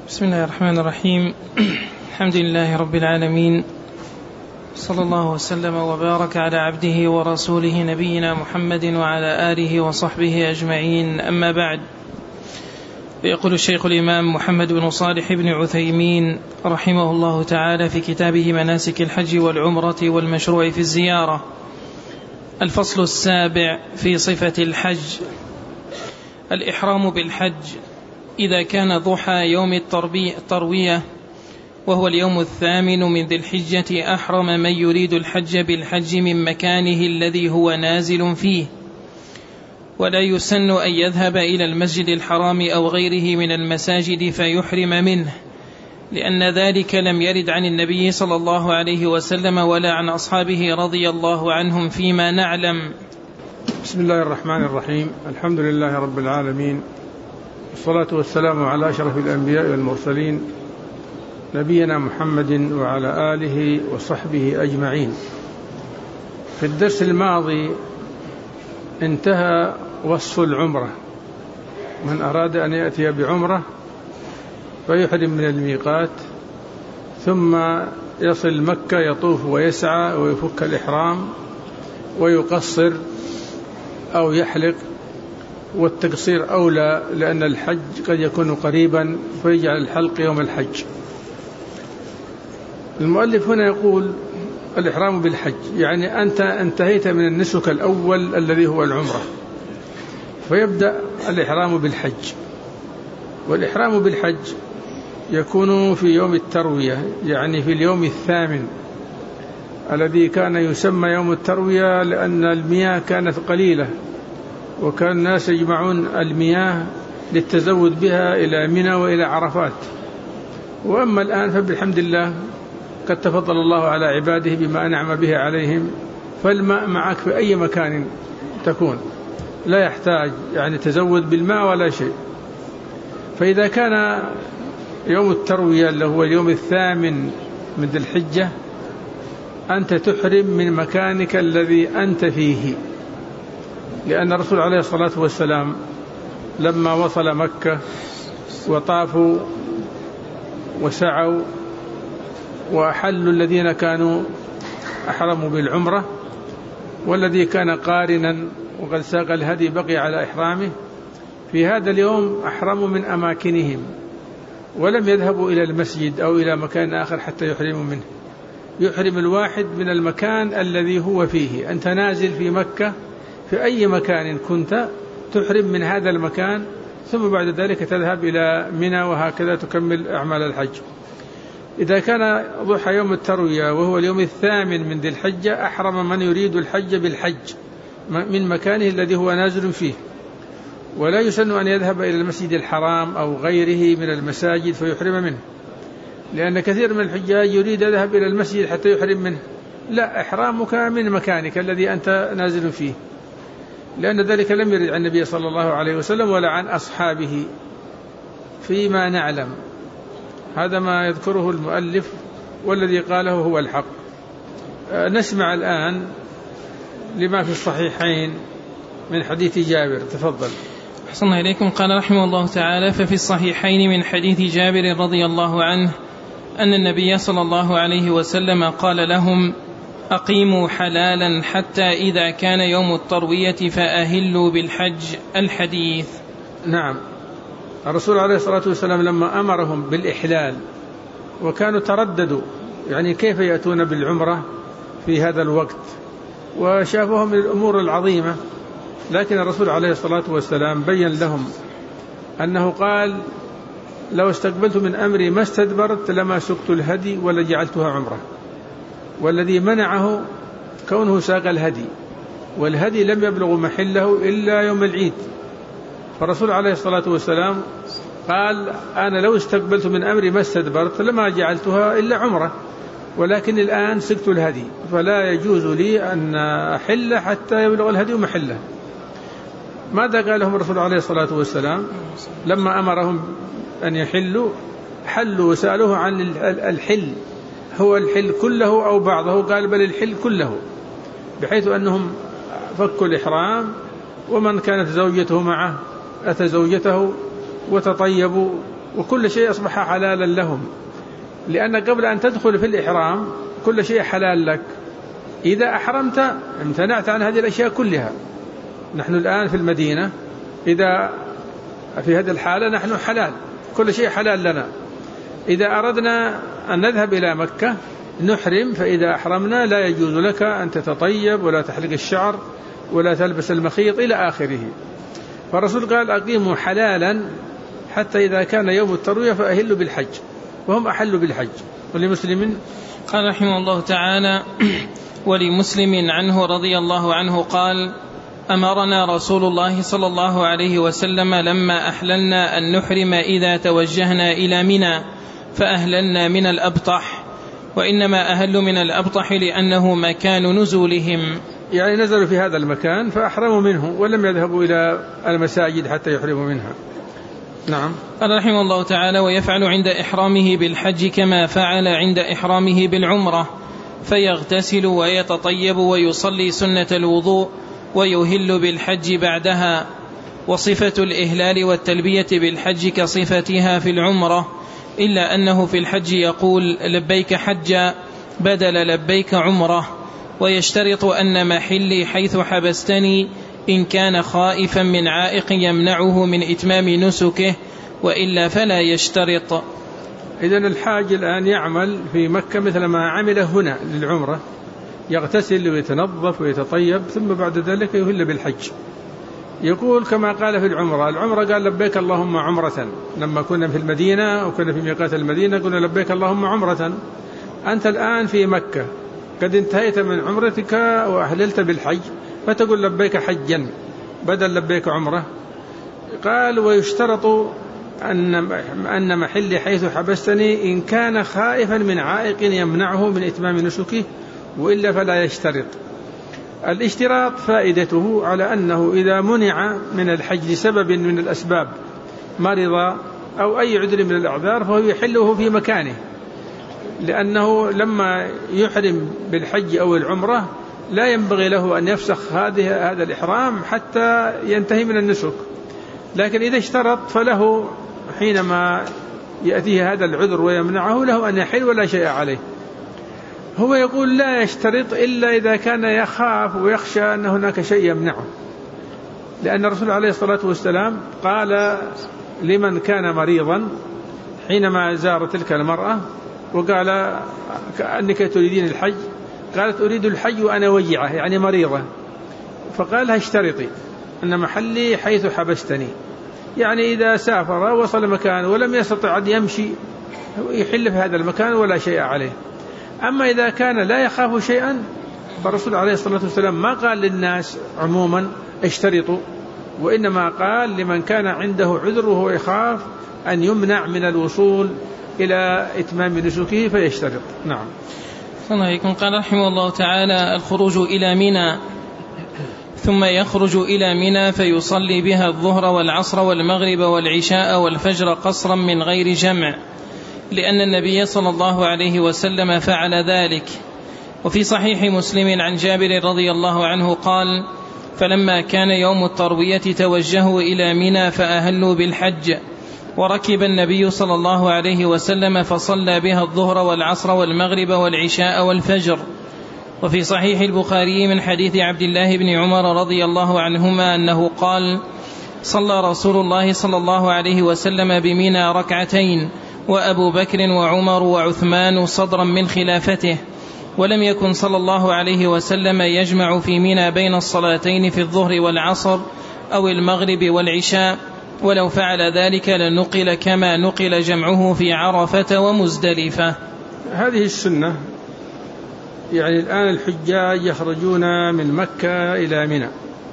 بسم الله الرحمن الرحيم. الحمد لله رب العالمين، صلى الله وسلم وبارك على عبده ورسوله نبينا محمد وعلى آله وصحبه أجمعين، أما بعد. يقول الشيخ الإمام محمد بن صالح بن عثيمين رحمه الله تعالى في كتابه مناسك الحج والعمرة والمشروع في الزيارة: الفصل السابع في صفة الحج. الإحرام بالحج إذا كان ضحى يوم التروية وهو اليوم 8 من ذي الحجة، أحرم من يريد الحج بالحج من مكانه الذي هو نازل فيه، ولا يسن أن يذهب إلى المسجد الحرام أو غيره من المساجد فيحرم منه، لأن ذلك لم يرد عن النبي صلى الله عليه وسلم ولا عن أصحابه رضي الله عنهم فيما نعلم. بسم الله الرحمن الرحيم. الحمد لله رب العالمين، والصلاة والسلام على أشرف الأنبياء والمرسلين، نبينا محمد وعلى آله وصحبه أجمعين. في الدرس الماضي انتهى وصف العمرة. من أراد أن يأتي بعمرة فيحرم من الميقات، ثم يصل مكة يطوف ويسعى ويفك الإحرام ويقصر أو يحلق، والتقصير أولى لأن الحج قد يكون قريبا فيجعل الحلق يوم الحج. المؤلف هنا يقول الإحرام بالحج، يعني أنت انتهيت من النسك الأول الذي هو العمرة، فيبدأ الإحرام بالحج. والإحرام بالحج يكون في يوم التروية، يعني في اليوم 8 الذي كان يسمى يوم التروية لأن المياه كانت قليلة، وكان الناس يجمعون المياه للتزود بها إلى منى وإلى عرفات. وأما الآن فبالحمد الله قد تفضل الله على عباده بما أنعم به عليهم، فالماء معك في أي مكان تكون، لا يحتاج يعني تزود بالماء ولا شيء. فإذا كان يوم التروية اللي هو اليوم 8 من ذي الحجة، أنت تحرم من مكانك الذي أنت فيه، لأن الرسول عليه الصلاة والسلام لما وصل مكة وطافوا وسعوا وأحلوا الذين كانوا أحرموا بالعمرة، والذي كان قارنا وقد ساق الهدي بقي على إحرامه، في هذا اليوم أحرموا من أماكنهم ولم يذهبوا إلى المسجد أو إلى مكان آخر حتى يحرموا منه. يحرم الواحد من المكان الذي هو فيه. أنت نازل في مكة في أي مكان كنت تحرم من هذا المكان، ثم بعد ذلك تذهب إلى منى، وهكذا تكمل أعمال الحج. إذا كان ضحى يوم التروية وهو اليوم 8 من ذي الحجة، أحرم من يريد الحج بالحج من مكانه الذي هو نازل فيه، ولا يسن أن يذهب إلى المسجد الحرام أو غيره من المساجد فيحرم منه، لأن كثير من الحجاج يريد يذهب إلى المسجد حتى يحرم منه. لا، إحرامك من مكانك الذي أنت نازل فيه، لأن ذلك لم يرد عن النبي صلى الله عليه وسلم ولا عن أصحابه فيما نعلم. هذا ما يذكره المؤلف، والذي قاله هو الحق. نسمع الآن لما في الصحيحين من حديث جابر. تفضل. أحسن الله إليكم. قال رحمه الله تعالى: ففي الصحيحين من حديث جابر رضي الله عنه أن النبي صلى الله عليه وسلم قال لهم: أقيموا حلالا حتى إذا كان يوم التروية فأهلوا بالحج. الحديث. نعم، الرسول عليه الصلاة والسلام لما أمرهم بالإحلال وكانوا ترددوا يعني كيف يأتون بالعمرة في هذا الوقت، وشافوهم من الأمور العظيمة، لكن الرسول عليه الصلاة والسلام بين لهم أنه قال: لو استقبلت من أمري ما استدبرت لما سقت الهدي ولا جعلتها عمرة. والذي منعه كونه ساق الهدي، والهدي لم يبلغ محله إلا يوم العيد. فالرسول عليه الصلاة والسلام قال: أنا لو استقبلت من أمري ما استدبرت لما جعلتها إلا عمرة، ولكن الآن سقت الهدي، فلا يجوز لي أن أحل حتى يبلغ الهدي محله. ماذا قال لهم الرسول عليه الصلاة والسلام لما أمرهم أن يحلوا؟ حلوا وسألوه عن الحل، هو الحل كله أو بعضه؟ قال: بل الحل كله، بحيث أنهم فكوا الإحرام، ومن كانت زوجته معه أتى زوجته وتطيبوا وكل شيء أصبح حلالا لهم، لأن قبل أن تدخل في الإحرام كل شيء حلال لك. إذا أحرمت امتنعت عن هذه الأشياء كلها. نحن الآن في المدينة، إذا في هذه الحالة نحن حلال، كل شيء حلال لنا. إذا أردنا أن نذهب إلى مكة نحرم، فإذا أحرمنا لا يجوز لك أن تتطيب ولا تحلق الشعر ولا تلبس المخيط إلى آخره. فالرسول قال أقيموا حلالا حتى إذا كان يوم التروية فأهلوا بالحج، وهم أحلوا بالحج. ولمسلم قال رحمه الله تعالى: ولمسلم عنه رضي الله عنه قال: أمرنا رسول الله صلى الله عليه وسلم لما أحللنا أن نحرم إذا توجهنا إلى منى فأهللنا من الأبطح، وإنما أهلوا من الأبطح لأنه مكان نزولهم، يعني نزلوا في هذا المكان فأحرموا منه ولم يذهبوا إلى المساجد حتى يحرموا منها. نعم. قال رحمه الله تعالى: ويفعل عند إحرامه بالحج كما فعل عند إحرامه بالعمرة، فيغتسل ويتطيب ويصلي سنة الوضوء ويهل بالحج بعدها. وصفة الإهلال والتلبية بالحج كصفتها في العمرة، إلا أنه في الحج يقول لبيك حجا بدل لبيك عمرة، ويشترط أن محلي حيث حبستني إن كان خائفا من عائق يمنعه من إتمام نسكه، وإلا فلا يشترط. إذن الحاج الآن يعمل في مكة مثل ما عمل هنا للعمرة، يغتسل ويتنظف ويتطيب ثم بعد ذلك يهل بالحج. يقول كما قال في العمرة قال لبيك اللهم عمرة. لما كنا في المدينة وكنا في ميقات المدينة قلنا لبيك اللهم عمرة. أنت الآن في مكة قد انتهيت من عمرتك وأهللت بالحج، فتقول لبيك حجا بدل لبيك عمرة. قال ويشترط أن محلي حيث حبستني إن كان خائفا من عائق يمنعه من إتمام نسكه، وإلا فلا يشترط. الاشتراط فائدته على أنه إذا منع من الحج لسبب من الأسباب، مرض أو أي عذر من الأعذار، فهو يحله في مكانه، لأنه لما يحرم بالحج أو العمرة لا ينبغي له أن يفسخ هذا الإحرام حتى ينتهي من النسك. لكن إذا اشترط فله حينما يأتيه هذا العذر ويمنعه له أن يحل ولا شيء عليه. هو يقول لا يشترط إلا إذا كان يخاف ويخشى أن هناك شيء يمنعه، لأن الرسول عليه الصلاة والسلام قال لمن كان مريضا حينما زار تلك المرأة وقال كأنك تريدين الحج، قالت أريد الحج وأنا وجعة يعني مريضة، فقال اشترطي أن محلي حيث حبستني، يعني إذا سافر وصل مكان ولم يستطع أن يمشي يحل في هذا المكان ولا شيء عليه. أما إذا كان لا يخاف شيئا فالرسول عليه الصلاة والسلام ما قال للناس عموما اشترطوا، وإنما قال لمن كان عنده عذر وهو يخاف أن يمنع من الوصول إلى إتمام نسكه فيشترط. نعم. الله عليكم. قال رحمه الله تعالى: الخروج إلى منى، ثم يخرج إلى منى فيصلي بها الظهر والعصر والمغرب والعشاء والفجر قصرا من غير جمع، لأن النبي صلى الله عليه وسلم فعل ذلك. وفي صحيح مسلم عن جابر رضي الله عنه قال: فلما كان يوم التروية توجهوا إلى منى فأهلوا بالحج، وركب النبي صلى الله عليه وسلم فصلى بها الظهر والعصر والمغرب والعشاء والفجر. وفي صحيح البخاري من حديث عبد الله بن عمر رضي الله عنهما أنه قال: صلى رسول الله صلى الله عليه وسلم بمنى ركعتين، وأبو بكر وعمر وعثمان صدرا من خلافته، ولم يكن صلى الله عليه وسلم يجمع في منى بين الصلاتين في الظهر والعصر أو المغرب والعشاء، ولو فعل ذلك لنقل كما نقل جمعه في عرفة ومزدلفة. هذه السنة، يعني الآن الحجاج يخرجون من مكة إلى منى،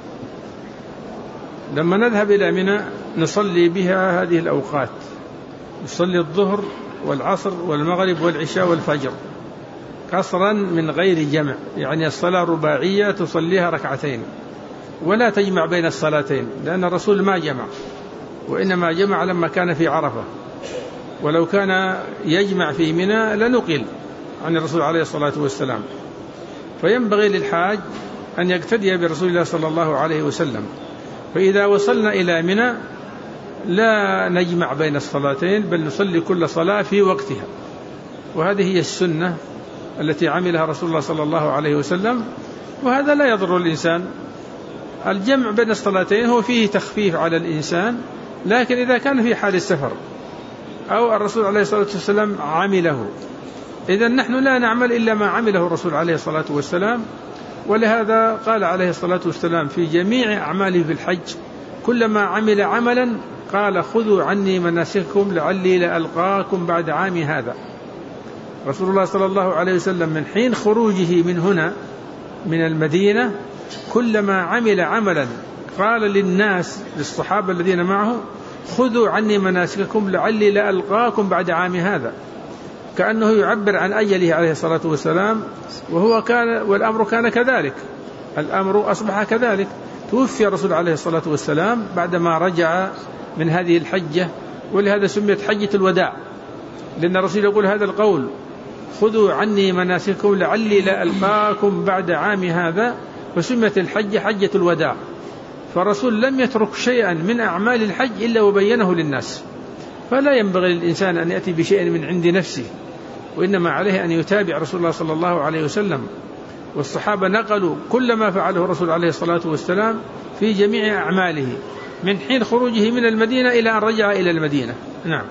لما نذهب إلى منى نصلي بها هذه الأوقات، نصلي الظهر والعصر والمغرب والعشاء والفجر قصرا من غير جمع، يعني الصلاة رباعية تصليها ركعتين ولا تجمع بين الصلاتين، لأن الرسول ما جمع، وإنما جمع لما كان في عرفة، ولو كان يجمع في منى لنقل عن الرسول عليه الصلاة والسلام. فينبغي للحاج أن يقتدي برسول الله صلى الله عليه وسلم. فإذا وصلنا إلى منى لا نجمع بين الصلاتين، بل نصلي كل صلاة في وقتها، وهذه هي السنة التي عملها رسول الله صلى الله عليه وسلم، وهذا لا يضر الإنسان. الجمع بين الصلاتين هو فيه تخفيف على الإنسان، لكن إذا كان في حال السفر أو الرسول عليه الصلاة والسلام عمله، إذن نحن لا نعمل إلا ما عمله الرسول عليه الصلاة والسلام. ولهذا قال عليه الصلاة والسلام في جميع أعماله في الحج كلما عمل عملا قال خذوا عني مناسككم لعلي لألقاكم بعد عامي هذا. رسول الله صلى الله عليه وسلم من حين خروجه من هنا من المدينة كلما عمل عملا قال للناس للصحابة الذين معه خذوا عني مناسككم لعلي لألقاكم بعد عامي هذا، كأنه يعبر عن أجله عليه الصلاة والسلام. والأمر كان كذلك، الأمر أصبح كذلك. توفي الرسول عليه الصلاة والسلام بعدما رجع من هذه الحجة، ولهذا سميت حجة الوداع، لأن الرسول يقول هذا القول خذوا عني مناسككم لعلي لألقاكم بعد عام هذا، فسميت الحجة حجة الوداع. فالرسول لم يترك شيئا من أعمال الحج إلا وبينه للناس، فلا ينبغي للإنسان أن يأتي بشيء من عند نفسه، وإنما عليه أن يتابع رسول الله صلى الله عليه وسلم. والصحابة نقلوا كل ما فعله الرسول عليه الصلاة والسلام في جميع أعماله من حين خروجه من المدينة إلى أن رجع إلى المدينة. نعم.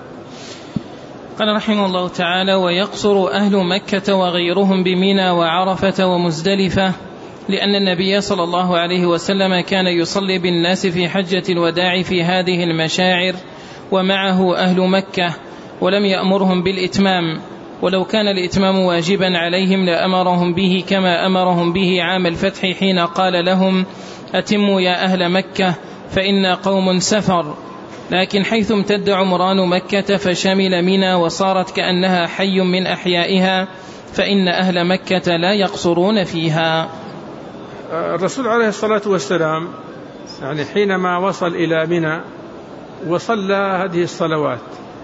قال رحمه الله تعالى: ويقصر أهل مكة وغيرهم بمنى وعرفة ومزدلفة، لأن النبي صلى الله عليه وسلم كان يصلي بالناس في حجة الوداع في هذه المشاعر ومعه أهل مكة، ولم يأمرهم بالإتمام، ولو كان الإتمام واجبا عليهم لأمرهم به كما أمرهم به عام الفتح حين قال لهم أتموا يا أهل مكة فإنا قوم سفر. لكن حيث امتد عمران مكة فشمل منى وصارت كأنها حي من أحيائها، فإن أهل مكة لا يقصرون فيها. الرسول عليه الصلاة والسلام يعني حينما وصل إلى منى وصلى هذه الصلوات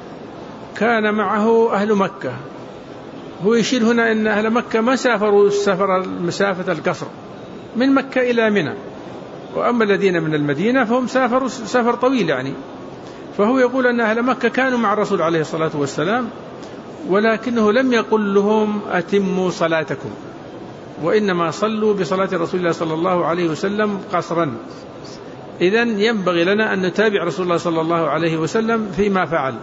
كان معه أهل مكة. هو يشير هنا أن أهل مكة ما سافروا مسافة القصر من مكة إلى منى، وأما الذين من المدينة فهم سافروا سفر طويل يعني. فهو يقول أن أهل مكة كانوا مع الرسول عليه الصلاة والسلام، ولكنه لم يقل لهم أتموا صلاتكم، وإنما صلوا بصلاة رسول الله صلى الله عليه وسلم قصرا. إذن ينبغي لنا أن نتابع رسول الله صلى الله عليه وسلم فيما فعل.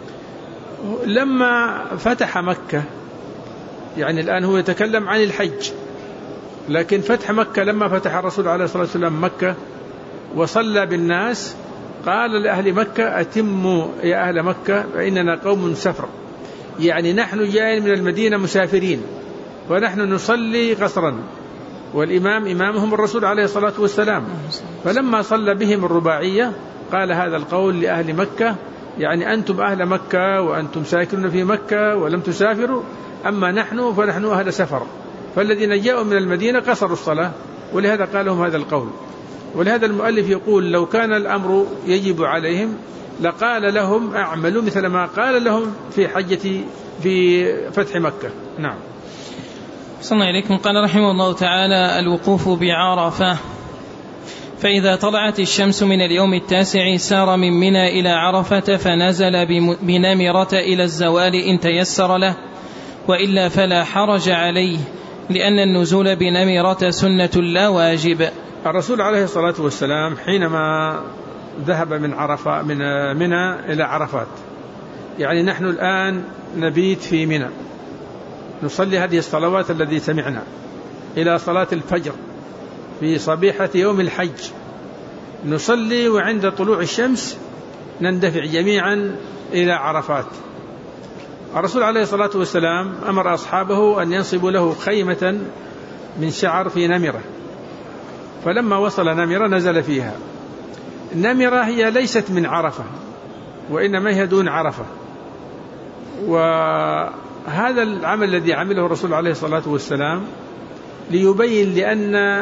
لما فتح مكة، يعني الآن هو يتكلم عن الحج، لكن فتح مكة لما فتح الرسول عليه الصلاة والسلام مكة وصلى بالناس قال لأهل مكة أتموا يا أهل مكة فإننا قوم سفر، يعني نحن جايين من المدينة مسافرين ونحن نصلي قصرا، والإمام إمامهم الرسول عليه الصلاة والسلام. فلما صلى بهم الرباعية قال هذا القول لأهل مكة، يعني أنتم أهل مكة وأنتم ساكنون في مكة ولم تسافروا، أما نحن فنحن أهل سفر، فالذين جاءوا من المدينة قصروا الصلاة، ولهذا قال لهم هذا القول. ولهذا المؤلف يقول لو كان الأمر يجب عليهم لقال لهم أعملوا مثل ما قال لهم في فتح مكة. نعم. صلى الله عليكم. قال رحمه الله تعالى: الوقوف بعرفة. فإذا طلعت الشمس من اليوم 9 سار من منى إلى عرفة فنزل بنمرة إلى الزوال إن تيسر له، وإلا فلا حرج عليه، لأن النزول بنمرة سنة لا واجب. الرسول عليه الصلاة والسلام حينما ذهب من منى إلى عرفات، يعني نحن الآن نبيت في منى نصلي هذه الصلوات التي سمعنا إلى صلاة الفجر في صبيحة يوم الحج، نصلي وعند طلوع الشمس نندفع جميعا إلى عرفات. الرسول عليه الصلاة والسلام أمر أصحابه أن ينصبوا له خيمة من شعر في نمرة، فلما وصل نمرة نزل فيها. النمرة هي ليست من عرفة وإنما هي دون عرفة، وهذا العمل الذي عمله الرسول عليه الصلاة والسلام ليبين لأن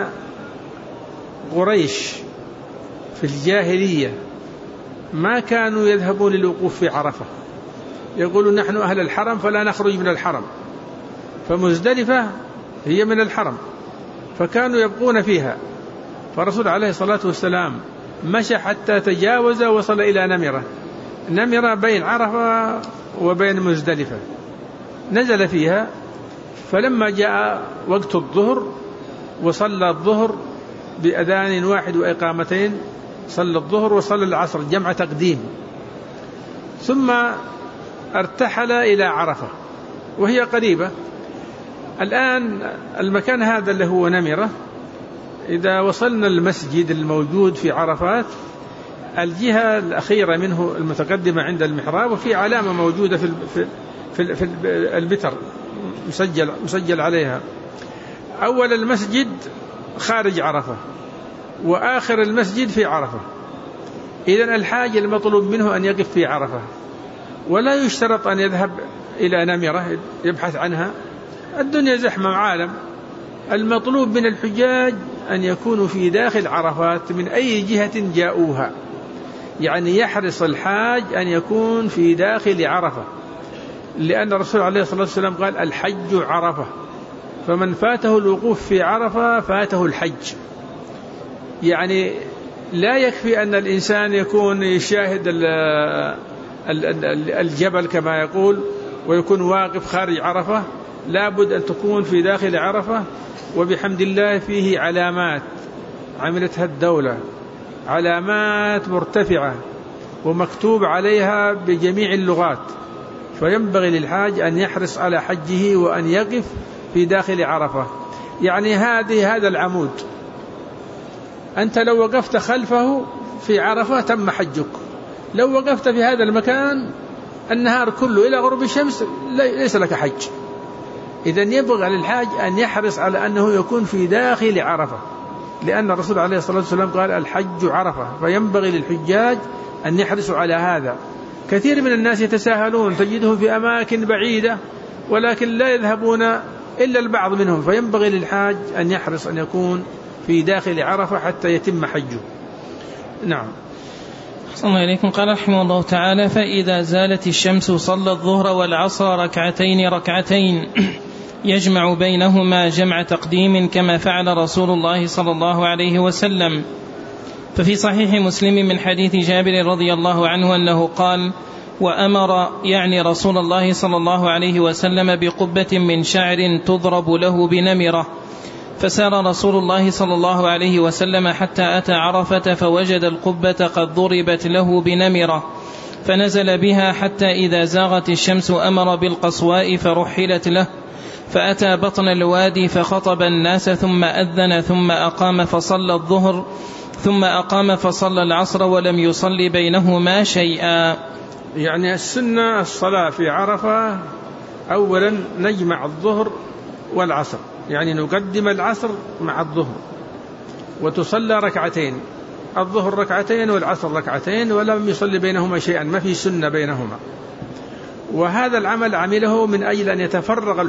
قريش في الجاهلية ما كانوا يذهبون للوقوف في عرفة، يقولون نحن أهل الحرم فلا نخرج من الحرم، فمزدلفة هي من الحرم فكانوا يبقون فيها. فالرسول عليه الصلاة والسلام مشى حتى تجاوز وصل إلى نمرة. نمرة بين عرفة وبين مزدلفة، نزل فيها. فلما جاء وقت الظهر وصلى الظهر بأذان واحد وإقامتين، صلى الظهر وصلى العصر جمع تقديم، ثم ارتحل إلى عرفة وهي قريبة. الآن المكان هذا اللي هو نمرة، إذا وصلنا المسجد الموجود في عرفات الجهة الأخيرة منه المتقدمة عند المحراب، وفي علامة موجودة في البتر مسجل عليها. أول المسجد خارج عرفة وآخر المسجد في عرفة. إذن الحاج المطلوب منه أن يقف في عرفة، ولا يشترط أن يذهب إلى نمرة يبحث عنها، الدنيا زحمة عالم. المطلوب من الحجاج أن يكونوا في داخل عرفات من أي جهة جاءوها، يعني يحرص الحاج أن يكون في داخل عرفة، لأن الرسول عليه الصلاة والسلام قال الحج عرفة، فمن فاته الوقوف في عرفة فاته الحج. يعني لا يكفي أن الإنسان يكون يشاهد الجبل كما يقول ويكون واقف خارج عرفة، لابد أن تكون في داخل عرفة. وبحمد الله فيه علامات عملتها الدولة، علامات مرتفعة ومكتوب عليها بجميع اللغات، فينبغي للحاج أن يحرص على حجه وأن يقف في داخل عرفة. يعني هذا العمود، أنت لو وقفت خلفه في عرفة تم حجك، لو وقفت في هذا المكان النهار كله إلى غروب الشمس ليس لك حج. إذن يبغى للحاج أن يحرص على أنه يكون في داخل عرفة، لأن الرسول عليه الصلاة والسلام قال الحج عرفة، فينبغي للحجاج أن يحرصوا على هذا. كثير من الناس يتساهلون، تجدهم في أماكن بعيدة ولكن لا يذهبون إلا البعض منهم، فينبغي للحاج أن يحرص أن يكون في داخل عرفة حتى يتم حجه. نعم. صلى الله عليكم. قال رحمه الله تعالى: فإذا زالت الشمس صلى الظهر والعصر ركعتين يجمع بينهما جمع تقديم كما فعل رسول الله صلى الله عليه وسلم. ففي صحيح مسلم من حديث جابر رضي الله عنه أنه قال: وأمر يعني رسول الله صلى الله عليه وسلم بقبة من شعر تضرب له بنمرة، فسار رسول الله صلى الله عليه وسلم حتى أتى عرفة فوجد القبة قد ضربت له بنمرة، فنزل بها حتى إذا زاغت الشمس أمر بالقصواء فرحلت له، فأتى بطن الوادي فخطب الناس ثم أذن ثم أقام فصلى الظهر ثم أقام فصلى العصر ولم يصلي بينهما شيئا. يعني السنة الصلاة في عرفة أولا نجمع الظهر والعصر، يعني نقدم العصر مع الظهر وتصلى ركعتين، الظهر ركعتين والعصر ركعتين، ولم يصلي بينهما شيئا، ما في سنة بينهما. وهذا العمل عمله من أجل أن يتفرغ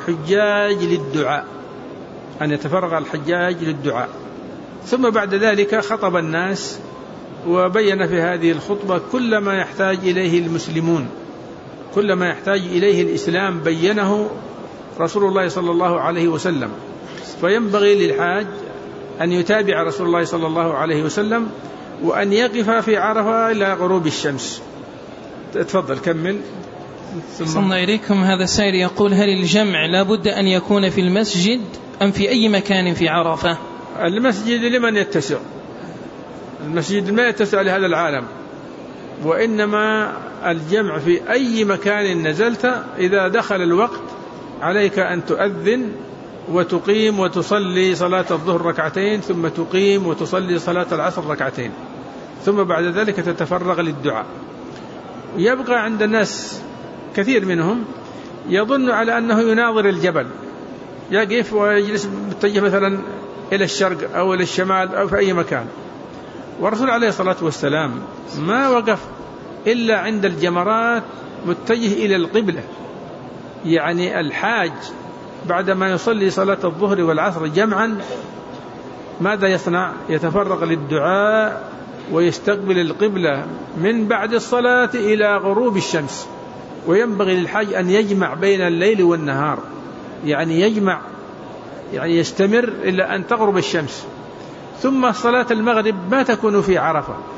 الحجاج للدعاء. ثم بعد ذلك خطب الناس وبين في هذه الخطبة كل ما يحتاج إليه المسلمون، كل ما يحتاج إليه الإسلام بينه رسول الله صلى الله عليه وسلم. فينبغي للحاج أن يتابع رسول الله صلى الله عليه وسلم وأن يقف في عرفة إلى غروب الشمس. تفضل كمل. صلى الله إليكم. هذا السائل يقول: هل الجمع لا بد أن يكون في المسجد أم في أي مكان في عرفة؟ المسجد لمن يتسع، المسجد ما يتسع لهذا العالم، وإنما الجمع في أي مكان نزلت. إذا دخل الوقت عليك أن تؤذن وتقيم وتصلي صلاة الظهر ركعتين، ثم تقيم وتصلي صلاة العصر ركعتين، ثم بعد ذلك تتفرغ للدعاء. يبقى عند الناس كثير منهم يظن على أنه يناظر الجبل، يقف ويجلس متجه مثلا إلى الشرق أو إلى الشمال أو في أي مكان. والرسول عليه الصلاة والسلام ما وقف إلا عند الجمرات متجه إلى القبلة. يعني الحاج بعدما يصلي صلاة الظهر والعصر جمعا ماذا يصنع؟ يتفرغ للدعاء ويستقبل القبلة من بعد الصلاة إلى غروب الشمس. وينبغي للحاج أن يجمع بين الليل والنهار، يعني يجمع، يعني يستمر إلى أن تغرب الشمس. ثم صلاة المغرب ما تكون في عرفة،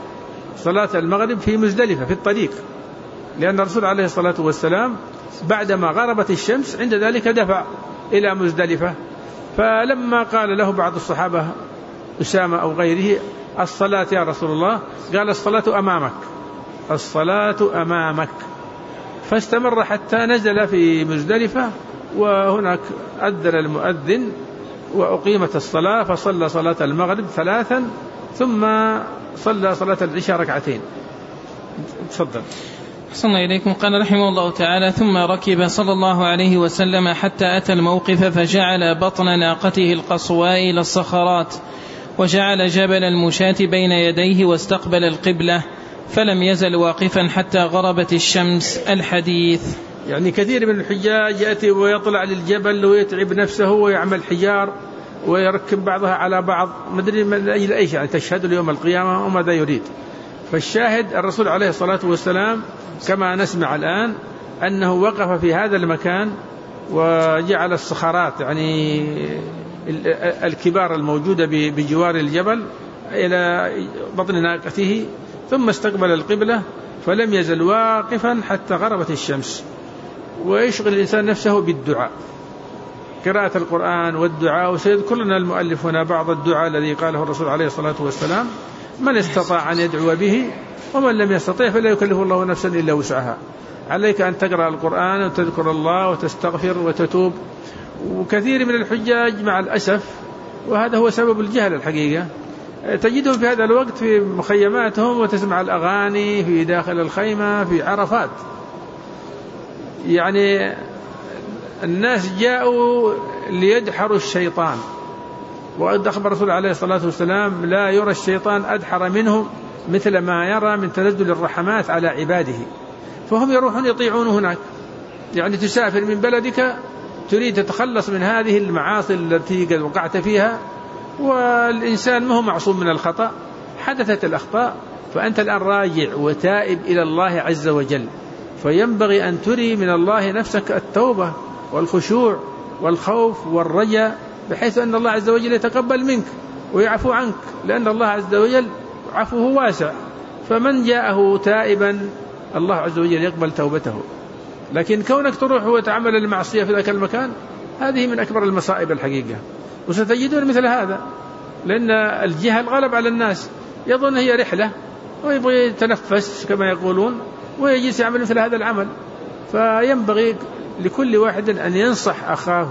صلاة المغرب في مزدلفة في الطريق، لأن الرسول عليه الصلاة والسلام بعدما غربت الشمس عند ذلك دفع إلى مزدلفة. فلما قال له بعض الصحابة أسامة أو غيره الصلاة يا رسول الله، قال الصلاة أمامك، الصلاة أمامك. فاستمر حتى نزل في مزدلفة، وهناك أذن المؤذن وأقيمت الصلاة، فصلى صلاة المغرب 3 ثم صلى صلاة العشاء 2. تفضل. أحسن إليكم. قال رحمه الله تعالى: ثم ركب صلى الله عليه وسلم حتى أتى الموقف، فجعل بطن ناقته القصواء إلى الصخرات، وجعل جبل المشاة بين يديه، واستقبل القبلة، فلم يزل واقفا حتى غربت الشمس. الحديث. يعني كثير من الحجاج يأتي ويطلع للجبل ويتعب نفسه ويعمل حجار ويركب بعضها على بعض، مدري من أجل أيش، يعني تشهد اليوم القيامة وماذا يريد. فالشاهد الرسول عليه الصلاة والسلام كما نسمع الآن أنه وقف في هذا المكان وجعل الصخرات يعني الكبار الموجودة بجوار الجبل إلى بطن ناقته، ثم استقبل القبلة، فلم يزل واقفا حتى غربت الشمس. ويشغل الإنسان نفسه بالدعاء، قراءة القرآن والدعاء. وسيذكر لنا المؤلف هنا بعض الدعاء الذي قاله الرسول عليه الصلاة والسلام: من استطاع أن يدعو به، ومن لم يستطيع فلا يكلف الله نفسا إلا وسعها. عليك أن تقرأ القرآن وتذكر الله وتستغفر وتتوب. وكثير من الحجاج مع الأسف، وهذا هو سبب الجهل الحقيقة، تجدهم في هذا الوقت في مخيماتهم وتسمع الأغاني في داخل الخيمة في عرفات. يعني الناس جاءوا ليدحروا الشيطان، وقد أخبر الرسول عليه الصلاة والسلام: لا يرى الشيطان أدحر منه مثل ما يرى من تنزل الرحمات على عباده. فهم يروحون يطيعون هناك. يعني تسافر من بلدك تريد تتخلص من هذه المعاصي التي قد وقعت فيها، والإنسان ما هو معصوم من الخطأ، حدثت الأخطاء، فأنت الآن راجع وتائب إلى الله عز وجل، فينبغي أن تري من الله نفسك التوبة والخشوع والخوف والرجاء، بحيث أن الله عز وجل يتقبل منك ويعفو عنك، لأن الله عز وجل عفوه واسع. فمن جاءه تائبا الله عز وجل يقبل توبته. لكن كونك تروح وتعمل المعصية في ذاك المكان، هذه من أكبر المصائب الحقيقة. وستجدون مثل هذا، لأن الجهل غلب على الناس، يظن هي رحلة ويبغي يتنفس كما يقولون ويجلس يعمل مثل هذا العمل. فينبغي لكل واحد أن ينصح أخاه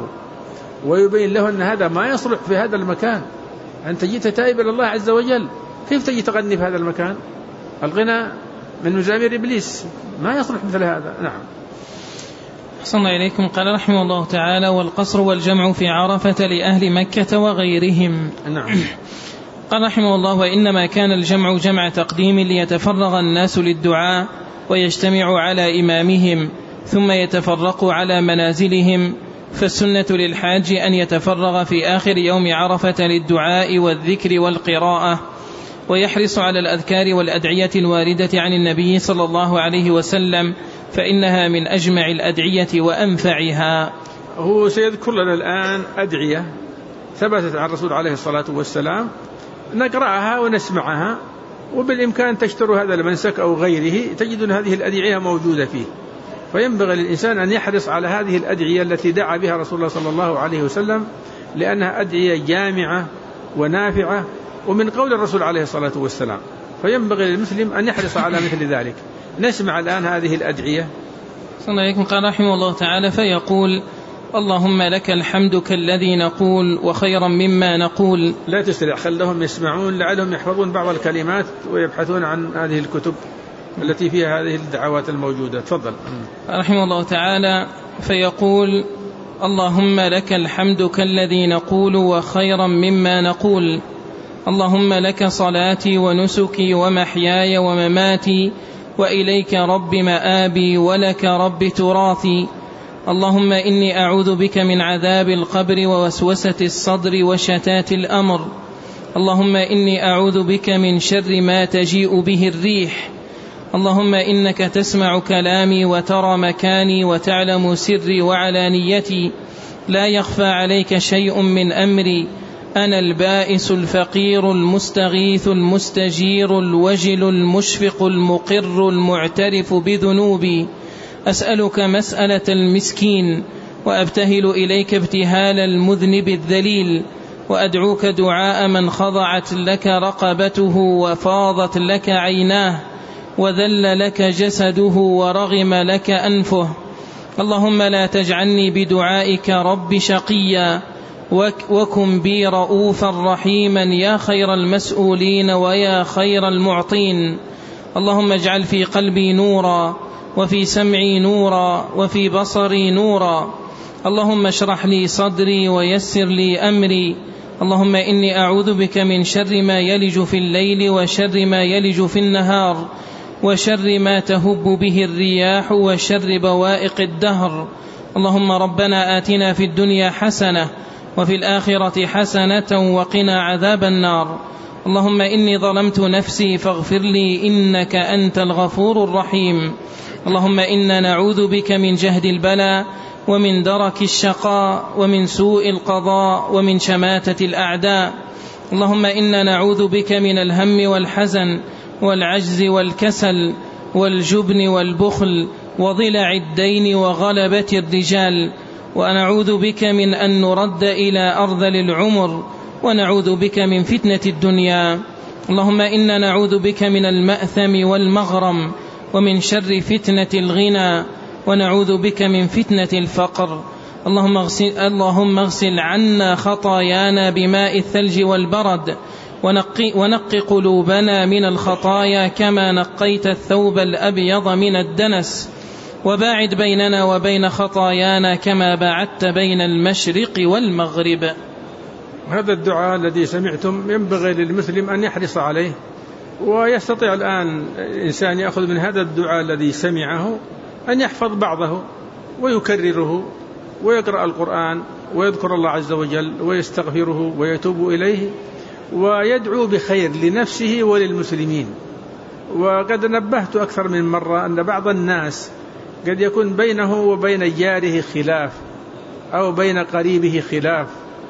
ويبين له أن هذا ما يصلح في هذا المكان. أنت جيت تائب إلى الله عز وجل، كيف تجي تغني في هذا المكان؟ الغنى من مزامير إبليس، ما يصلح مثل هذا. نعم. أحسن إليكم. قال رحمه الله تعالى: والقصر والجمع في عرفة لأهل مكة وغيرهم. نعم. قال رحمه الله: وإنما كان الجمع جمع تقديم ليتفرغ الناس للدعاء ويجتمعوا على إمامهم ثم يتفرقوا على منازلهم، فالسنة للحاج أن يتفرغ في آخر يوم عرفة للدعاء والذكر والقراءة، ويحرص على الأذكار والأدعية الواردة عن النبي صلى الله عليه وسلم، فإنها من أجمع الأدعية وأنفعها. هو سيذكر لنا الآن أدعية ثبتت عن الرسول عليه الصلاة والسلام، نقرأها ونسمعها، وبالإمكان تشتروا هذا المنسك أو غيره تجدون هذه الأدعية موجودة فيه. فينبغي للإنسان أن يحرص على هذه الأدعية التي دعا بها رسول الله صلى الله عليه وسلم، لأنها أدعية جامعة ونافعة ومن قول الرسول عليه الصلاة والسلام. فينبغي للمسلم أن يحرص على مثل ذلك. نسمع الآن هذه الأدعية. صلى الله عليكم. قال رحمه الله تعالى: فيقول: اللهم لك الحمد كالذي نقول وخيرا مما نقول. لا تسرع، خلهم يسمعون لعلهم يحفظون بعض الكلمات ويبحثون عن هذه الكتب التي فيها هذه الدعوات الموجودة. تفضل. رحمه الله تعالى: فيقول: اللهم لك الحمد كالذي نقول وخيرا مما نقول. اللهم لك صلاتي ونسكي ومحياي ومماتي، وإليك رب مآبي ولك رب تراثي. اللهم إني أعوذ بك من عذاب القبر ووسوسة الصدر وشتات الأمر. اللهم إني أعوذ بك من شر ما تجيء به الريح. اللهم إنك تسمع كلامي وترى مكاني وتعلم سري وعلانيتي، لا يخفى عليك شيء من أمري. أنا البائس الفقير المستغيث المستجير الوجل المشفق المقر المعترف بذنوبي، أسألك مسألة المسكين، وأبتهل إليك ابتهال المذنب الذليل، وأدعوك دعاء من خضعت لك رقبته وفاضت لك عيناه وذل لك جسده ورغم لك أنفه. اللهم لا تجعلني بدعائك رب شقيا، وكن بي رؤوفا رحيما يا خير المسؤولين ويا خير المعطين. اللهم اجعل في قلبي نورا، وفي سمعي نورا، وفي بصري نورا. اللهم اشرح لي صدري ويسر لي أمري. اللهم إني أعوذ بك من شر ما يلج في الليل وشر ما يلج في النهار وشر ما تهب به الرياح وشر بوائق الدهر. اللهم ربنا آتنا في الدنيا حسنة وفي الآخرة حسنة وقنا عذاب النار. اللهم إني ظلمت نفسي فاغفر لي إنك أنت الغفور الرحيم. اللهم إنا نعوذ بك من جهد البلاء ومن درك الشقاء ومن سوء القضاء ومن شماتة الأعداء. اللهم إنا نعوذ بك من الهم والحزن والعجز والكسل والجبن والبخل وضلع الدين وغلبة الرجال، ونعوذ بك من أن نرد إلى أرذل العمر، ونعوذ بك من فتنة الدنيا. اللهم إنا نعوذ بك من المأثم والمغرم ومن شر فتنة الغنى، ونعوذ بك من فتنة الفقر. اللهم اغسل عنا خطايانا بماء الثلج والبرد، ونق قلوبنا من الخطايا كما نقيت الثوب الأبيض من الدنس، وباعد بيننا وبين خطايانا كما باعدت بين المشرق والمغرب. هذا الدعاء الذي سمعتم ينبغي للمسلم أن يحرص عليه، ويستطيع الآن الإنسان يأخذ من هذا الدعاء الذي سمعه أن يحفظ بعضه ويكرره ويقرأ القرآن ويذكر الله عز وجل ويستغفره ويتوب إليه ويدعو بخير لنفسه وللمسلمين. وقد نبهت أكثر من مرة أن بعض الناس قد يكون بينه وبين جاره خلاف أو بين قريبه خلاف،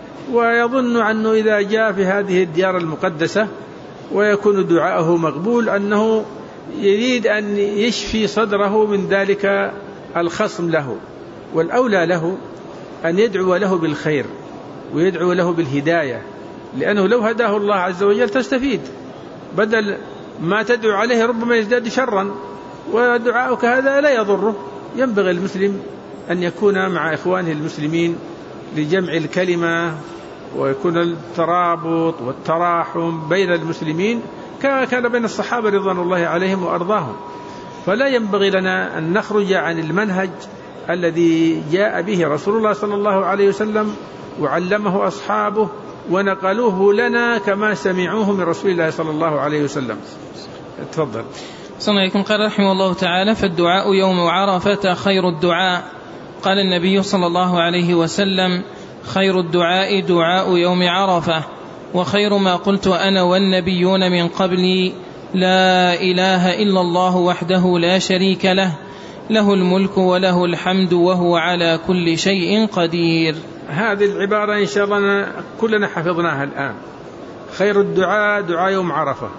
ويظن أنه إذا جاء في هذه الديار المقدسة ويكون دعاءه مقبول أنه يريد أن يشفي صدره من ذلك الخصم له. والأولى له أن يدعو له بالخير ويدعو له بالهداية، لأنه لو هداه الله عز وجل تستفيد، بدل ما تدعو عليه ربما يزداد شرا، ودعاؤك هذا لا يضره. ينبغي المسلم أن يكون مع إخوانه المسلمين لجمع الكلمة، ويكون الترابط والتراحم بين المسلمين كما كان بين الصحابة رضوان الله عليهم وأرضاهم. فلا ينبغي لنا أن نخرج عن المنهج الذي جاء به رسول الله صلى الله عليه وسلم وعلمه أصحابه ونقلوه لنا كما سمعوه من رسول الله صلى الله عليه وسلم. تفضل. صلى الله عليه قال رحمه الله تعالى: فالدعاء يوم عرفة خير الدعاء. قال النبي صلى الله عليه وسلم: خير الدعاء دعاء يوم عرفة، وخير ما قلت أنا والنبيون من قبلي لا إله إلا الله وحده لا شريك له، له الملك وله الحمد وهو على كل شيء قدير. هذه العبارة إن شاء الله كلنا حفظناها الآن. خير الدعاء دعاء يوم عرفة،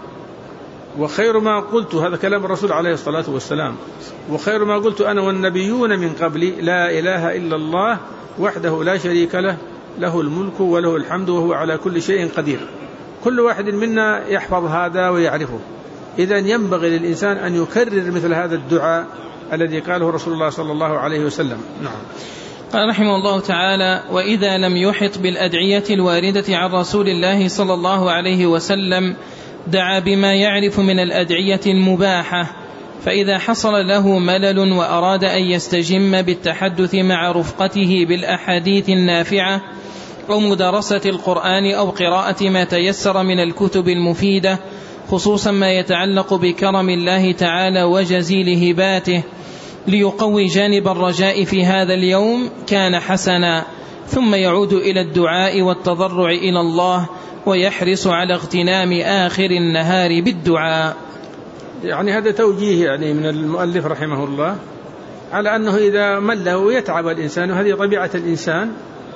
وخير ما قلت، هذا كلام الرسول عليه الصلاة والسلام، وخير ما قلت أنا والنبيون من قبلي لا إله إلا الله وحده لا شريك له، له الملك وله الحمد وهو على كل شيء قدير. كل واحد منا يحفظ هذا ويعرفه. إذن ينبغي للإنسان أن يكرر مثل هذا الدعاء الذي قاله رسول الله صلى الله عليه وسلم. نعم. قال رحمه الله تعالى: وإذا لم يحط بالأدعية الواردة عن رسول الله صلى الله عليه وسلم دعا بما يعرف من الأدعية المباحة، فإذا حصل له ملل وأراد أن يستجم بالتحدث مع رفقته بالأحاديث النافعة أو مدارسة القرآن أو قراءة ما تيسر من الكتب المفيدة، خصوصا ما يتعلق بكرم الله تعالى وجزيل هباته، ليقوي جانب الرجاء في هذا اليوم، كان حسنا، ثم يعود إلى الدعاء والتضرع إلى الله، ويحرص على اغتنام آخر النهار بالدعاء. يعني هذا توجيه يعني من المؤلف رحمه الله على أنه إذا مل ويتعب الإنسان، وهذه طبيعة الإنسان،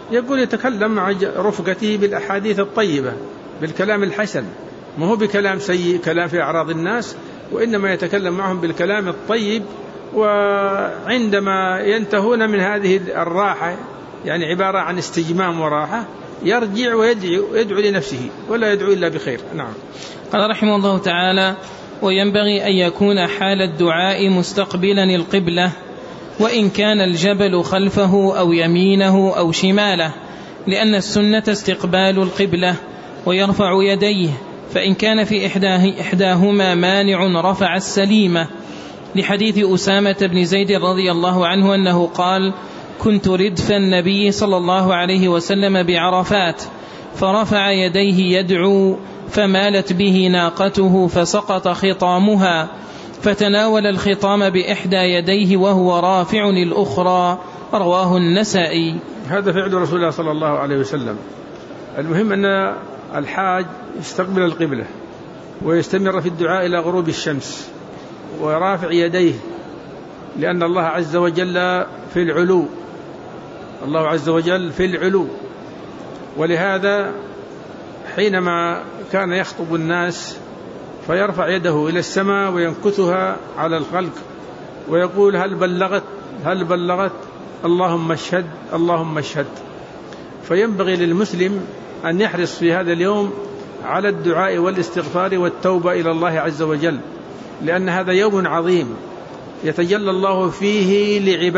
يقول يتكلم مع رفقته بالأحاديث الطيبة، بالكلام الحسن، ما هو بكلام سيء، كلام في أعراض الناس، وإنما يتكلم معهم بالكلام الطيب. وعندما ينتهون من هذه الراحة، يعني عبارة عن استجمام وراحة، يرجع ويدعو لنفسه ولا يدعو إلا بخير. نعم. قال رحمه الله تعالى: وينبغي أن يكون حال الدعاء مستقبلا القبلة، وإن كان الجبل خلفه أو يمينه أو شماله، لأن السنة استقبال القبلة، ويرفع يديه، فإن كان في إحداهما مانع رفع السليمة، لحديث أسامة بن زيد رضي الله عنه أنه قال: كنت ردف النبي صلى الله عليه وسلم بعرفات، فرفع يديه يدعو، فمالت به ناقته فسقط خطامها، فتناول الخطام بإحدى يديه وهو رافع الأخرى. رواه النسائي. هذا فعل رسول الله صلى الله عليه وسلم. المهم أن الحاج يستقبل القبلة ويستمر في الدعاء إلى غروب الشمس ورافع يديه، لأن الله عز وجل في العلو، الله عز وجل في العلو. ولهذا حينما كان يخطب الناس فيرفع يده إلى السماء وينكثها على الخلق ويقول: هل بلغت اللهم اشهد اللهم اشهد. فينبغي للمسلم أن يحرص في هذا اليوم على الدعاء والاستغفار والتوبة إلى الله عز وجل، لأن هذا يوم عظيم يتجلى الله فيه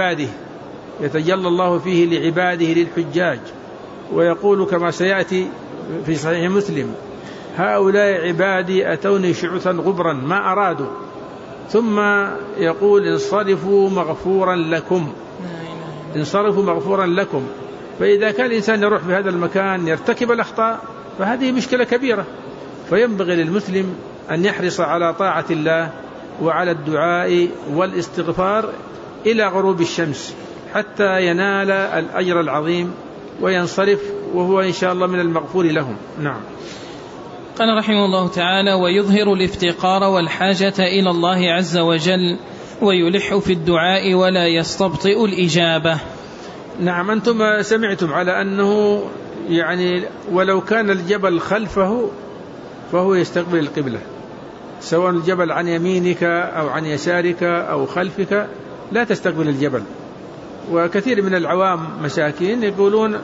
لعباده للحجاج، ويقول كما سيأتي في صحيح مسلم: هؤلاء عبادي أتوني شعثا غبرا ما أرادوا، ثم يقول: انصرفوا مغفورا لكم. فإذا كان الإنسان يروح في هذا المكان يرتكب الأخطاء فهذه مشكلة كبيرة. فينبغي للمسلم أن يحرص على طاعة الله وعلى الدعاء والاستغفار إلى غروب الشمس حتى ينال الأجر العظيم وينصرف وهو إن شاء الله من المغفور لهم. نعم. قال رحمه الله تعالى: ويظهر الافتقار والحاجة إلى الله عز وجل، ويلح في الدعاء ولا يستبطئ الإجابة. نعم. أنتم سمعتم على أنه يعني ولو كان الجبل خلفه فهو يستقبل القبلة، سواء الجبل عن يمينك أو عن يسارك أو خلفك، لا تستقبل الجبل. وكثير من العوام مساكين يقولون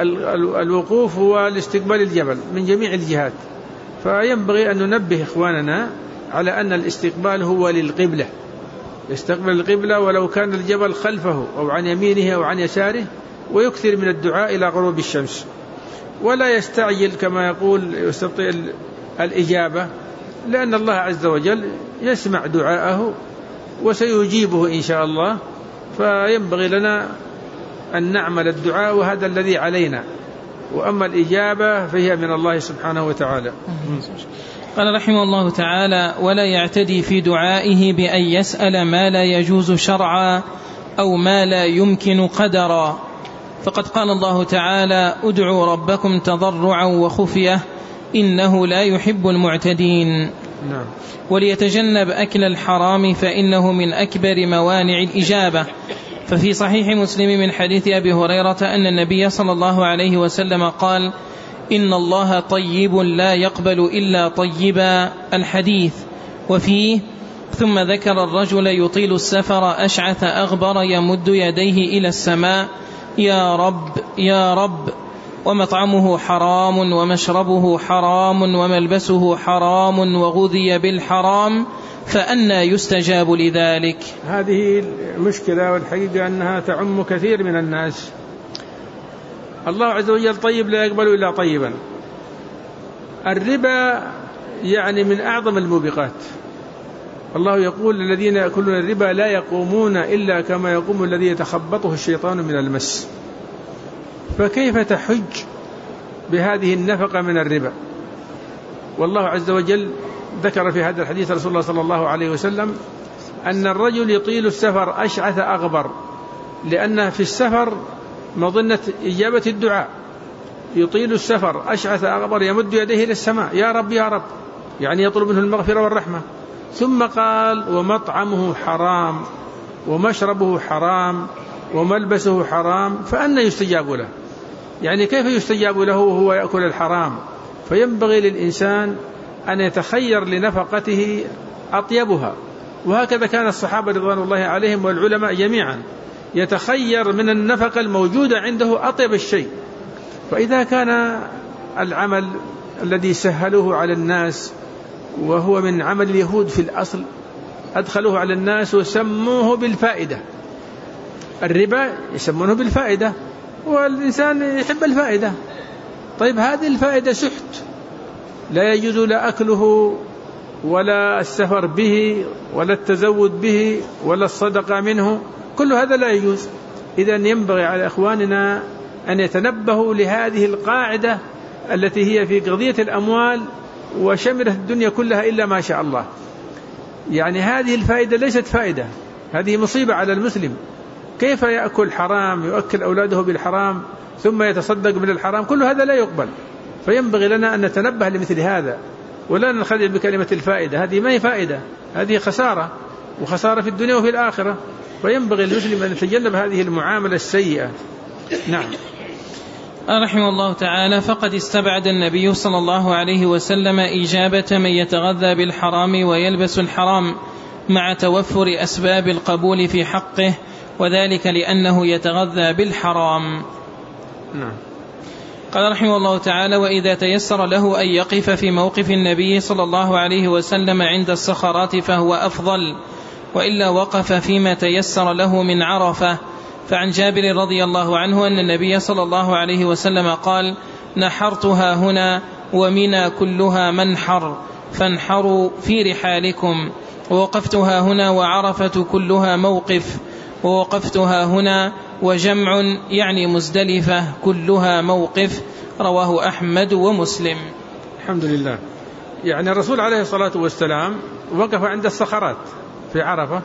الوقوف هو الاستقبال الجبل من جميع الجهات. فينبغي أن ننبه إخواننا على أن الاستقبال هو للقبلة، يستقبل القبلة ولو كان الجبل خلفه أو عن يمينه أو عن يساره، ويكثر من الدعاء إلى غروب الشمس، ولا يستعجل كما يقول يستبطئ الإجابة، لأن الله عز وجل يسمع دعاءه وسيجيبه إن شاء الله. فينبغي لنا أن نعمل الدعاء وهذا الذي علينا، وأما الإجابة فهي من الله سبحانه وتعالى. قال رحمه الله تعالى: ولا يعتدي في دعائه بأن يسأل ما لا يجوز شرعا أو ما لا يمكن قدرا، فقد قال الله تعالى: ادعوا ربكم تضرعا وخفية إنه لا يحب المعتدين. نعم. وليتجنب أكل الحرام فإنه من أكبر موانع الإجابة. ففي صحيح مسلم من حديث أبي هريرة أن النبي صلى الله عليه وسلم قال: إن الله طيب لا يقبل إلا طيبا، الحديث. وفيه: ثم ذكر الرجل يطيل السفر أشعث أغبر يمد يديه إلى السماء: يا رب يا رب، ومطعمه حرام ومشربه حرام وملبسه حرام وغذي بالحرام، فأنى يستجاب لذلك. هذه المشكلة، والحقيقة أنها تعم كثير من الناس. الله عز وجل طيب لا يقبل إلا طيبا. الربا يعني من أعظم الموبقات. الله يقول: الذين يأكلون الربا لا يقومون إلا كما يقوم الذي يتخبطه الشيطان من المس. فكيف تحج بهذه النفقة من الربا؟ والله عز وجل ذكر في هذا الحديث رسول الله صلى الله عليه وسلم أن الرجل يطيل السفر أشعث أغبر، لأن في السفر مظنة إجابة الدعاء. يطيل السفر أشعث أغبر يمد يديه إلى السماء: يا رب يا رب، يعني يطلب منه المغفرة والرحمة. ثم قال: ومطعمه حرام ومشربه حرام وملبسه حرام، فأنى يستجاب له. يعني كيف يستجاب له وهو يأكل الحرام؟ فينبغي للإنسان أن يتخير لنفقته أطيبها، وهكذا كان الصحابة رضوان الله عليهم والعلماء جميعا، يتخير من النفقة الموجودة عنده أطيب الشيء. فإذا كان العمل الذي سهلوه على الناس وهو من عمل اليهود في الأصل أدخلوه على الناس وسموه بالفائدة، الربا يسمونه بالفائدة، والإنسان يحب الفائدة. طيب هذه الفائدة سحت، لا يجوز لا أكله ولا السفر به ولا التزود به ولا الصدقة منه، كل هذا لا يجوز. إذن ينبغي على إخواننا أن يتنبهوا لهذه القاعدة التي هي في قضية الأموال وشملت الدنيا كلها إلا ما شاء الله. يعني هذه الفائدة ليست فائدة، هذه مصيبة على المسلم. كيف يأكل حرام، يؤكل أولاده بالحرام ثم يتصدق من الحرام؟ كل هذا لا يقبل. فينبغي لنا أن نتنبه لمثل هذا ولا ننخدع بكلمة الفائدة، هذه ما هي فائدة، هذه خسارة، وخسارة في الدنيا وفي الآخرة. فينبغي المسلم أن يتجنب هذه المعاملة السيئة. نعم. رحمه الله تعالى: فقد استبعد النبي صلى الله عليه وسلم إجابة من يتغذى بالحرام ويلبس الحرام مع توفر أسباب القبول في حقه، وذلك لأنه يتغذى بالحرام. نعم. قال رحمه الله تعالى: وإذا تيسر له أن يقف في موقف النبي صلى الله عليه وسلم عند الصخرات فهو أفضل، وإلا وقف فيما تيسر له من عرفة. فعن جابر رضي الله عنه أن النبي صلى الله عليه وسلم قال: نحرتها هنا ومنى كلها منحر فانحروا في رحالكم، ووقفتها هنا وعرفة كلها موقف، ووقفتها هنا وجمع يعني مزدلفة كلها موقف. رواه أحمد ومسلم. الحمد لله. يعني الرسول عليه الصلاة والسلام وقف عند الصخرات في عرفة.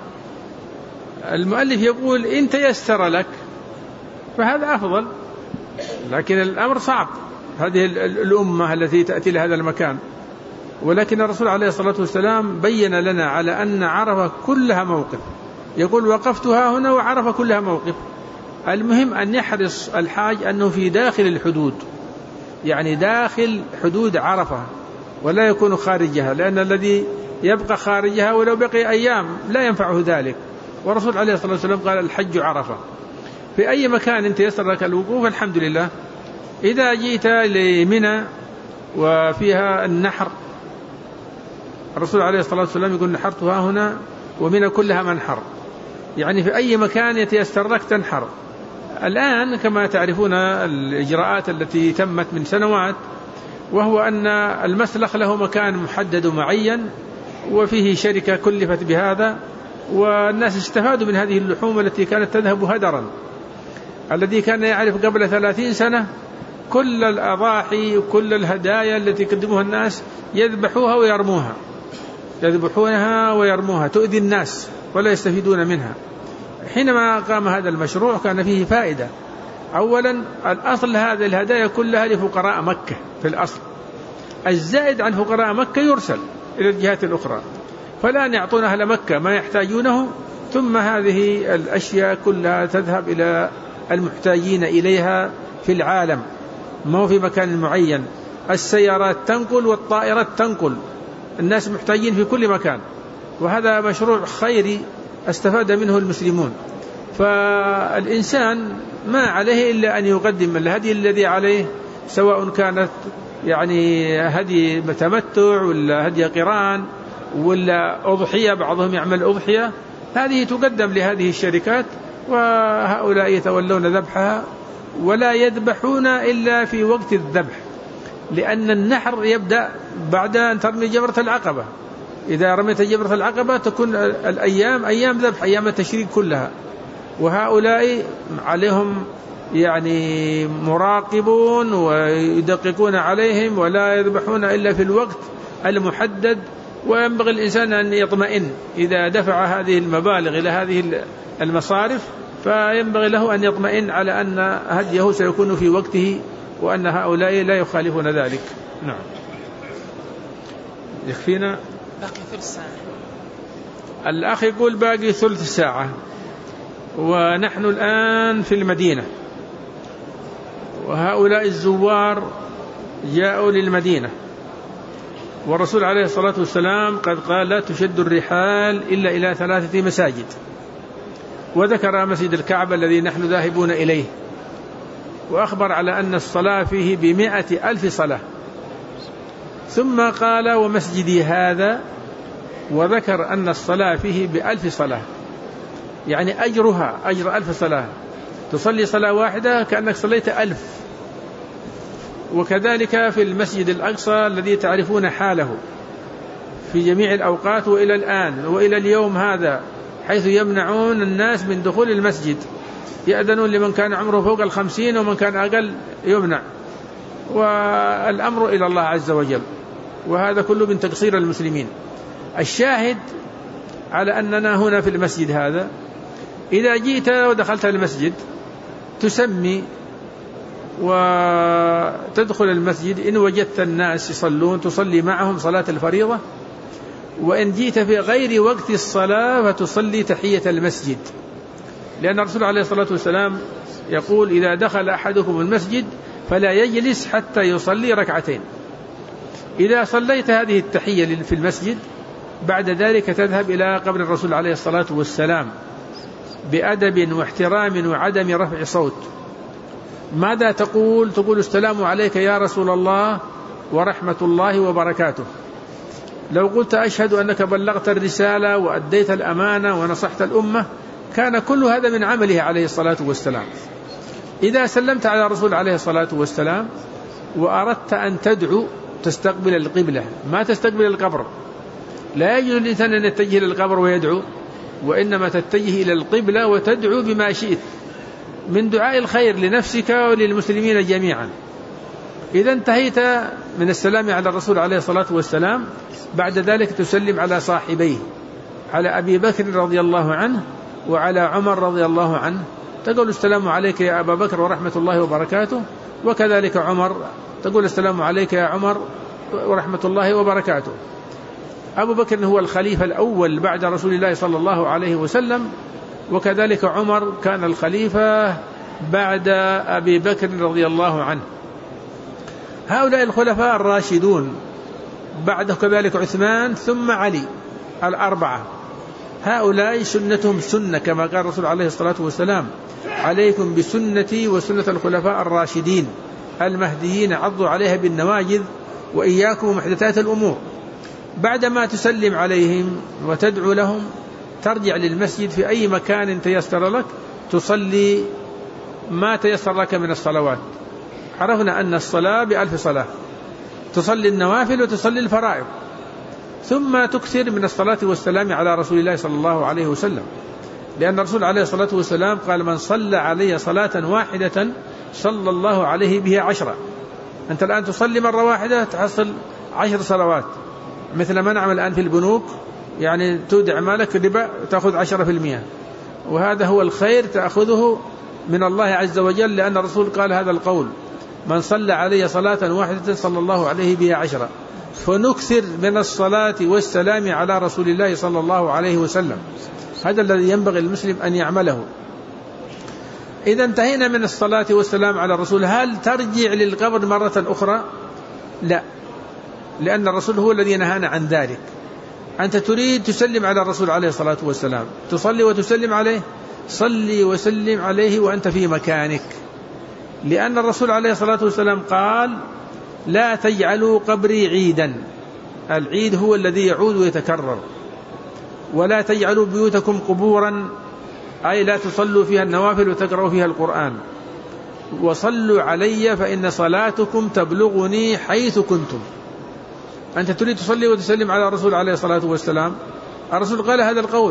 المؤلف يقول إن تيسر لك فهذا أفضل، لكن الأمر صعب، هذه الأمة التي تأتي لهذا المكان. ولكن الرسول عليه الصلاة والسلام بين لنا على أن عرفة كلها موقف، يقول وقفتها هنا وعرفة كلها موقف. المهم أن يحرص الحاج أنه في داخل الحدود، يعني داخل حدود عرفة، ولا يكون خارجها، لأن الذي يبقى خارجها ولو بقي أيام لا ينفعه ذلك. والرسول عليه الصلاة والسلام قال الحج عرفة. في أي مكان انت يسر لك الوقوف الحمد لله. إذا جئت لمنى وفيها النحر، الرسول عليه الصلاة والسلام يقول نحرتها هنا ومنى كلها منحر، يعني في أي مكان يتيسر لك تنحر. الآن كما تعرفون الإجراءات التي تمت من سنوات، وهو أن المسلخ له مكان محدد ومعين وفيه شركة كلفت بهذا، والناس استفادوا من هذه اللحوم التي كانت تذهب هدرا. الذي كان يعرف قبل 30 سنة كل الأضاحي وكل الهدايا التي يقدموها الناس يذبحوها ويرموها، يذبحونها ويرموها، تؤذي الناس ولا يستفيدون منها. حينما قام هذا المشروع كان فيه فائدة. أولا الأصل هذه الهدايا كلها لفقراء مكة في الأصل، الزائد عن فقراء مكة يرسل إلى الجهات الأخرى، فالآن يعطون أهل مكة ما يحتاجونه، ثم هذه الأشياء كلها تذهب إلى المحتاجين إليها في العالم، ما هو في مكان معين. السيارات تنقل والطائرات تنقل، الناس محتاجين في كل مكان، وهذا مشروع خيري استفاد منه المسلمون. فالإنسان ما عليه إلا أن يقدم الهدي الذي عليه، سواء كانت يعني هدي تمتع ولا هدي قران ولا أضحية، بعضهم يعمل أضحية، هذه تقدم لهذه الشركات، وهؤلاء يتولون ذبحها ولا يذبحون إلا في وقت الذبح، لأن النحر يبدأ بعد أن ترمي جمرة العقبة. إذا رميت جمرة العقبة تكون الأيام أيام ذبح، أيام التشريق كلها، وهؤلاء عليهم يعني مراقبون ويدققون عليهم ولا يذبحون إلا في الوقت المحدد. وينبغي الإنسان أن يطمئن إذا دفع هذه المبالغ إلى هذه المصارف، فينبغي له أن يطمئن على أن هديه سيكون في وقته وأن هؤلاء لا يخالفون ذلك. نعم. يكفينا باقي ثلث ساعة. الأخ يقول باقي ثلث ساعة، ونحن الآن في المدينة، وهؤلاء الزوار جاءوا للمدينة، والرسول عليه الصلاة والسلام قد قال لا تشد الرحال إلا إلى 3 مساجد، وذكر مسجد الكعبة الذي نحن ذاهبون إليه، وأخبر على أن الصلاة فيه ب100,000 صلاة، ثم قال ومسجدي هذا، وذكر أن الصلاة فيه ب1000 صلاة، يعني أجرها أجر 1000 صلاة، تصلي صلاة واحدة كأنك صليت 1000. وكذلك في المسجد الأقصى الذي تعرفون حاله في جميع الأوقات وإلى الآن وإلى اليوم هذا، حيث يمنعون الناس من دخول المسجد، يأذنون لمن كان عمره فوق 50 ومن كان أقل يمنع، والأمر إلى الله عز وجل، وهذا كله من تقصير المسلمين. الشاهد على أننا هنا في المسجد هذا، إذا جئت ودخلت المسجد تسمي وتدخل المسجد، إن وجدت الناس يصلون تصلي معهم صلاة الفريضة، وإن جئت في غير وقت الصلاة فتصلي تحية المسجد، لأن الرسول عليه الصلاة والسلام يقول إذا دخل أحدكم المسجد فلا يجلس حتى يصلي 2 ركعتين. إذا صليت هذه التحية في المسجد بعد ذلك تذهب إلى قبر الرسول عليه الصلاة والسلام بأدب واحترام وعدم رفع صوت. ماذا تقول؟ تقول السلام عليك يا رسول الله ورحمة الله وبركاته. لو قلت أشهد أنك بلغت الرسالة وأديت الأمانة ونصحت الأمة كان كل هذا من عمله عليه الصلاة والسلام. إذا سلمت على الرسول عليه الصلاة والسلام وأردت أن تدعو تستقبل القبلة، ما تستقبل القبر. لا يجوز للإنسان أن يتجه للقبر ويدعو، وإنما تتجه إلى القبلة وتدعو بما شئت من دعاء الخير لنفسك وللمسلمين جميعا. إذا انتهيت من السلام على الرسول عليه الصلاة والسلام بعد ذلك تسلم على صاحبيه، على أبي بكر رضي الله عنه وعلى عمر رضي الله عنه، تقول السلام عليك يا أبا بكر ورحمة الله وبركاته، وكذلك عمر تقول السلام عليك يا عمر ورحمة الله وبركاته. أبو بكر هو الخليفة الأول بعد رسول الله صلى الله عليه وسلم، وكذلك عمر كان الخليفة بعد أبي بكر رضي الله عنه. هؤلاء الخلفاء الراشدون، بعد كذلك عثمان ثم علي، 4. هؤلاء سنتهم سنة كما قال الرسول عليه الصلاة والسلام عليكم بسنتي وسنة الخلفاء الراشدين المهديين عضوا عليها بالنواجذ وإياكم ومحدثات الأمور. بعدما تسلم عليهم وتدعو لهم ترجع للمسجد في أي مكان تيسر لك، تصلي ما تيسر لك من الصلوات. عرفنا أن الصلاة ب1000 صلاة، تصلي النوافل وتصلي الفرائض، ثم تكثر من الصلاة والسلام على رسول الله صلى الله عليه وسلم، لأن الرسول عليه الصلاة والسلام قال من صلى علي صلاة واحدة صلى الله عليه بها 10. أنت الآن تصلي مرة واحدة تحصل 10 صلوات، مثل ما نعمل الآن في البنوك، يعني تودع مالك ربا تأخذ 10%، وهذا هو الخير تأخذه من الله عز وجل، لأن الرسول قال هذا القول من صلى علي صلاة واحدة صلى الله عليه بها 10. فنكثر من الصلاة والسلام على رسول الله صلى الله عليه وسلم، هذا الذي ينبغي المسلم أن يعمله. إذا انتهينا من الصلاة والسلام على الرسول، هل ترجع للقبر مرة أخرى؟ لا، لأن الرسول هو الذي نهانا عن ذلك. أنت تريد تسلم على الرسول عليه الصلاة والسلام، تصلي وتسلم عليه، صلي وسلم عليه وأنت في مكانك، لأن الرسول عليه الصلاة والسلام قال لا تجعلوا قبري عيدا. العيد هو الذي يعود ويتكرر. ولا تجعلوا بيوتكم قبورا، أي لا تصلوا فيها النوافل وتقرأوا فيها القرآن. وصلوا علي فإن صلاتكم تبلغني حيث كنتم. أنت تريد تصلي وتسلم على الرسول عليه الصلاة والسلام، الرسول قال هذا القول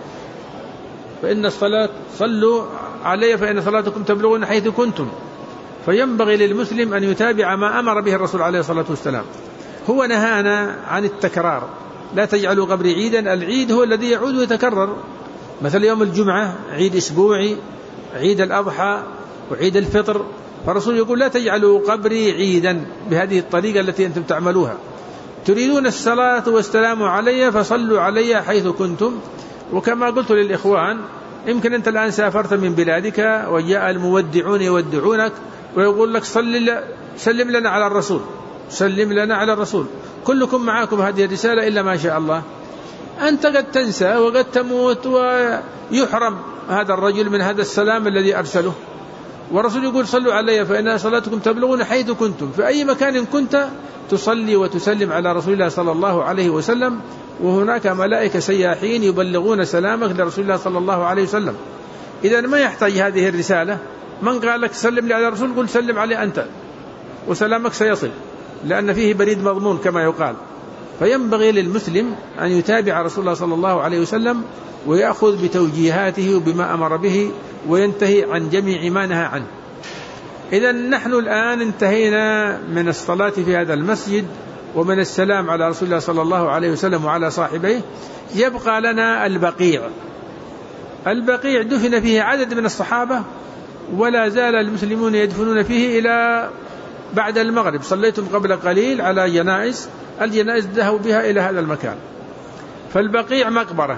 فإن الصلاة صلوا علي فإن صلاتكم تبلغني حيث كنتم. فينبغي للمسلم أن يتابع ما أمر به الرسول عليه الصلاة والسلام. هو نهانا عن التكرار، لا تجعلوا قبري عيدا. العيد هو الذي يعود ويتكرر، مثل يوم الجمعة عيد أسبوعي، عيد الأضحى وعيد الفطر. فالرسول يقول لا تجعلوا قبري عيدا بهذه الطريقة التي أنتم تعملوها. تريدون الصلاة والسلام علي فصلوا علي حيث كنتم. وكما قلت للإخوان يمكن أنت الآن سافرت من بلادك وجاء المودعون يودعونك ويقول لك سلم لنا على الرسول، سلم لنا على الرسول، كلكم معاكم هذه الرسالة إلا ما شاء الله. أنت قد تنسى وقد تموت ويحرم هذا الرجل من هذا السلام الذي أرسله. والرسول يقول صلوا علي فإن صلاتكم تبلغون حيث كنتم، في أي مكان كنت تصلي وتسلم على رسول الله صلى الله عليه وسلم، وهناك ملائكة سياحين يبلغون سلامك لرسول الله صلى الله عليه وسلم. إذا ما يحتاج هذه الرسالة. من قال لك سلم لي على الرسول قل سلم عليه أنت وسلامك سيصل، لأن فيه بريد مضمون كما يقال. فينبغي للمسلم أن يتابع رسول الله صلى الله عليه وسلم ويأخذ بتوجيهاته وبما أمر به وينتهي عن جميع ما نهى عنه. إذا نحن الآن انتهينا من الصلاة في هذا المسجد ومن السلام على رسول الله صلى الله عليه وسلم وعلى صاحبيه. يبقى لنا البقيع. البقيع دفن فيه عدد من الصحابة ولا زال المسلمون يدفنون فيه إلى بعد المغرب. صليتم قبل قليل على جنائز، الجنائز ذهبوا بها إلى هذا المكان. فالبقيع مقبرة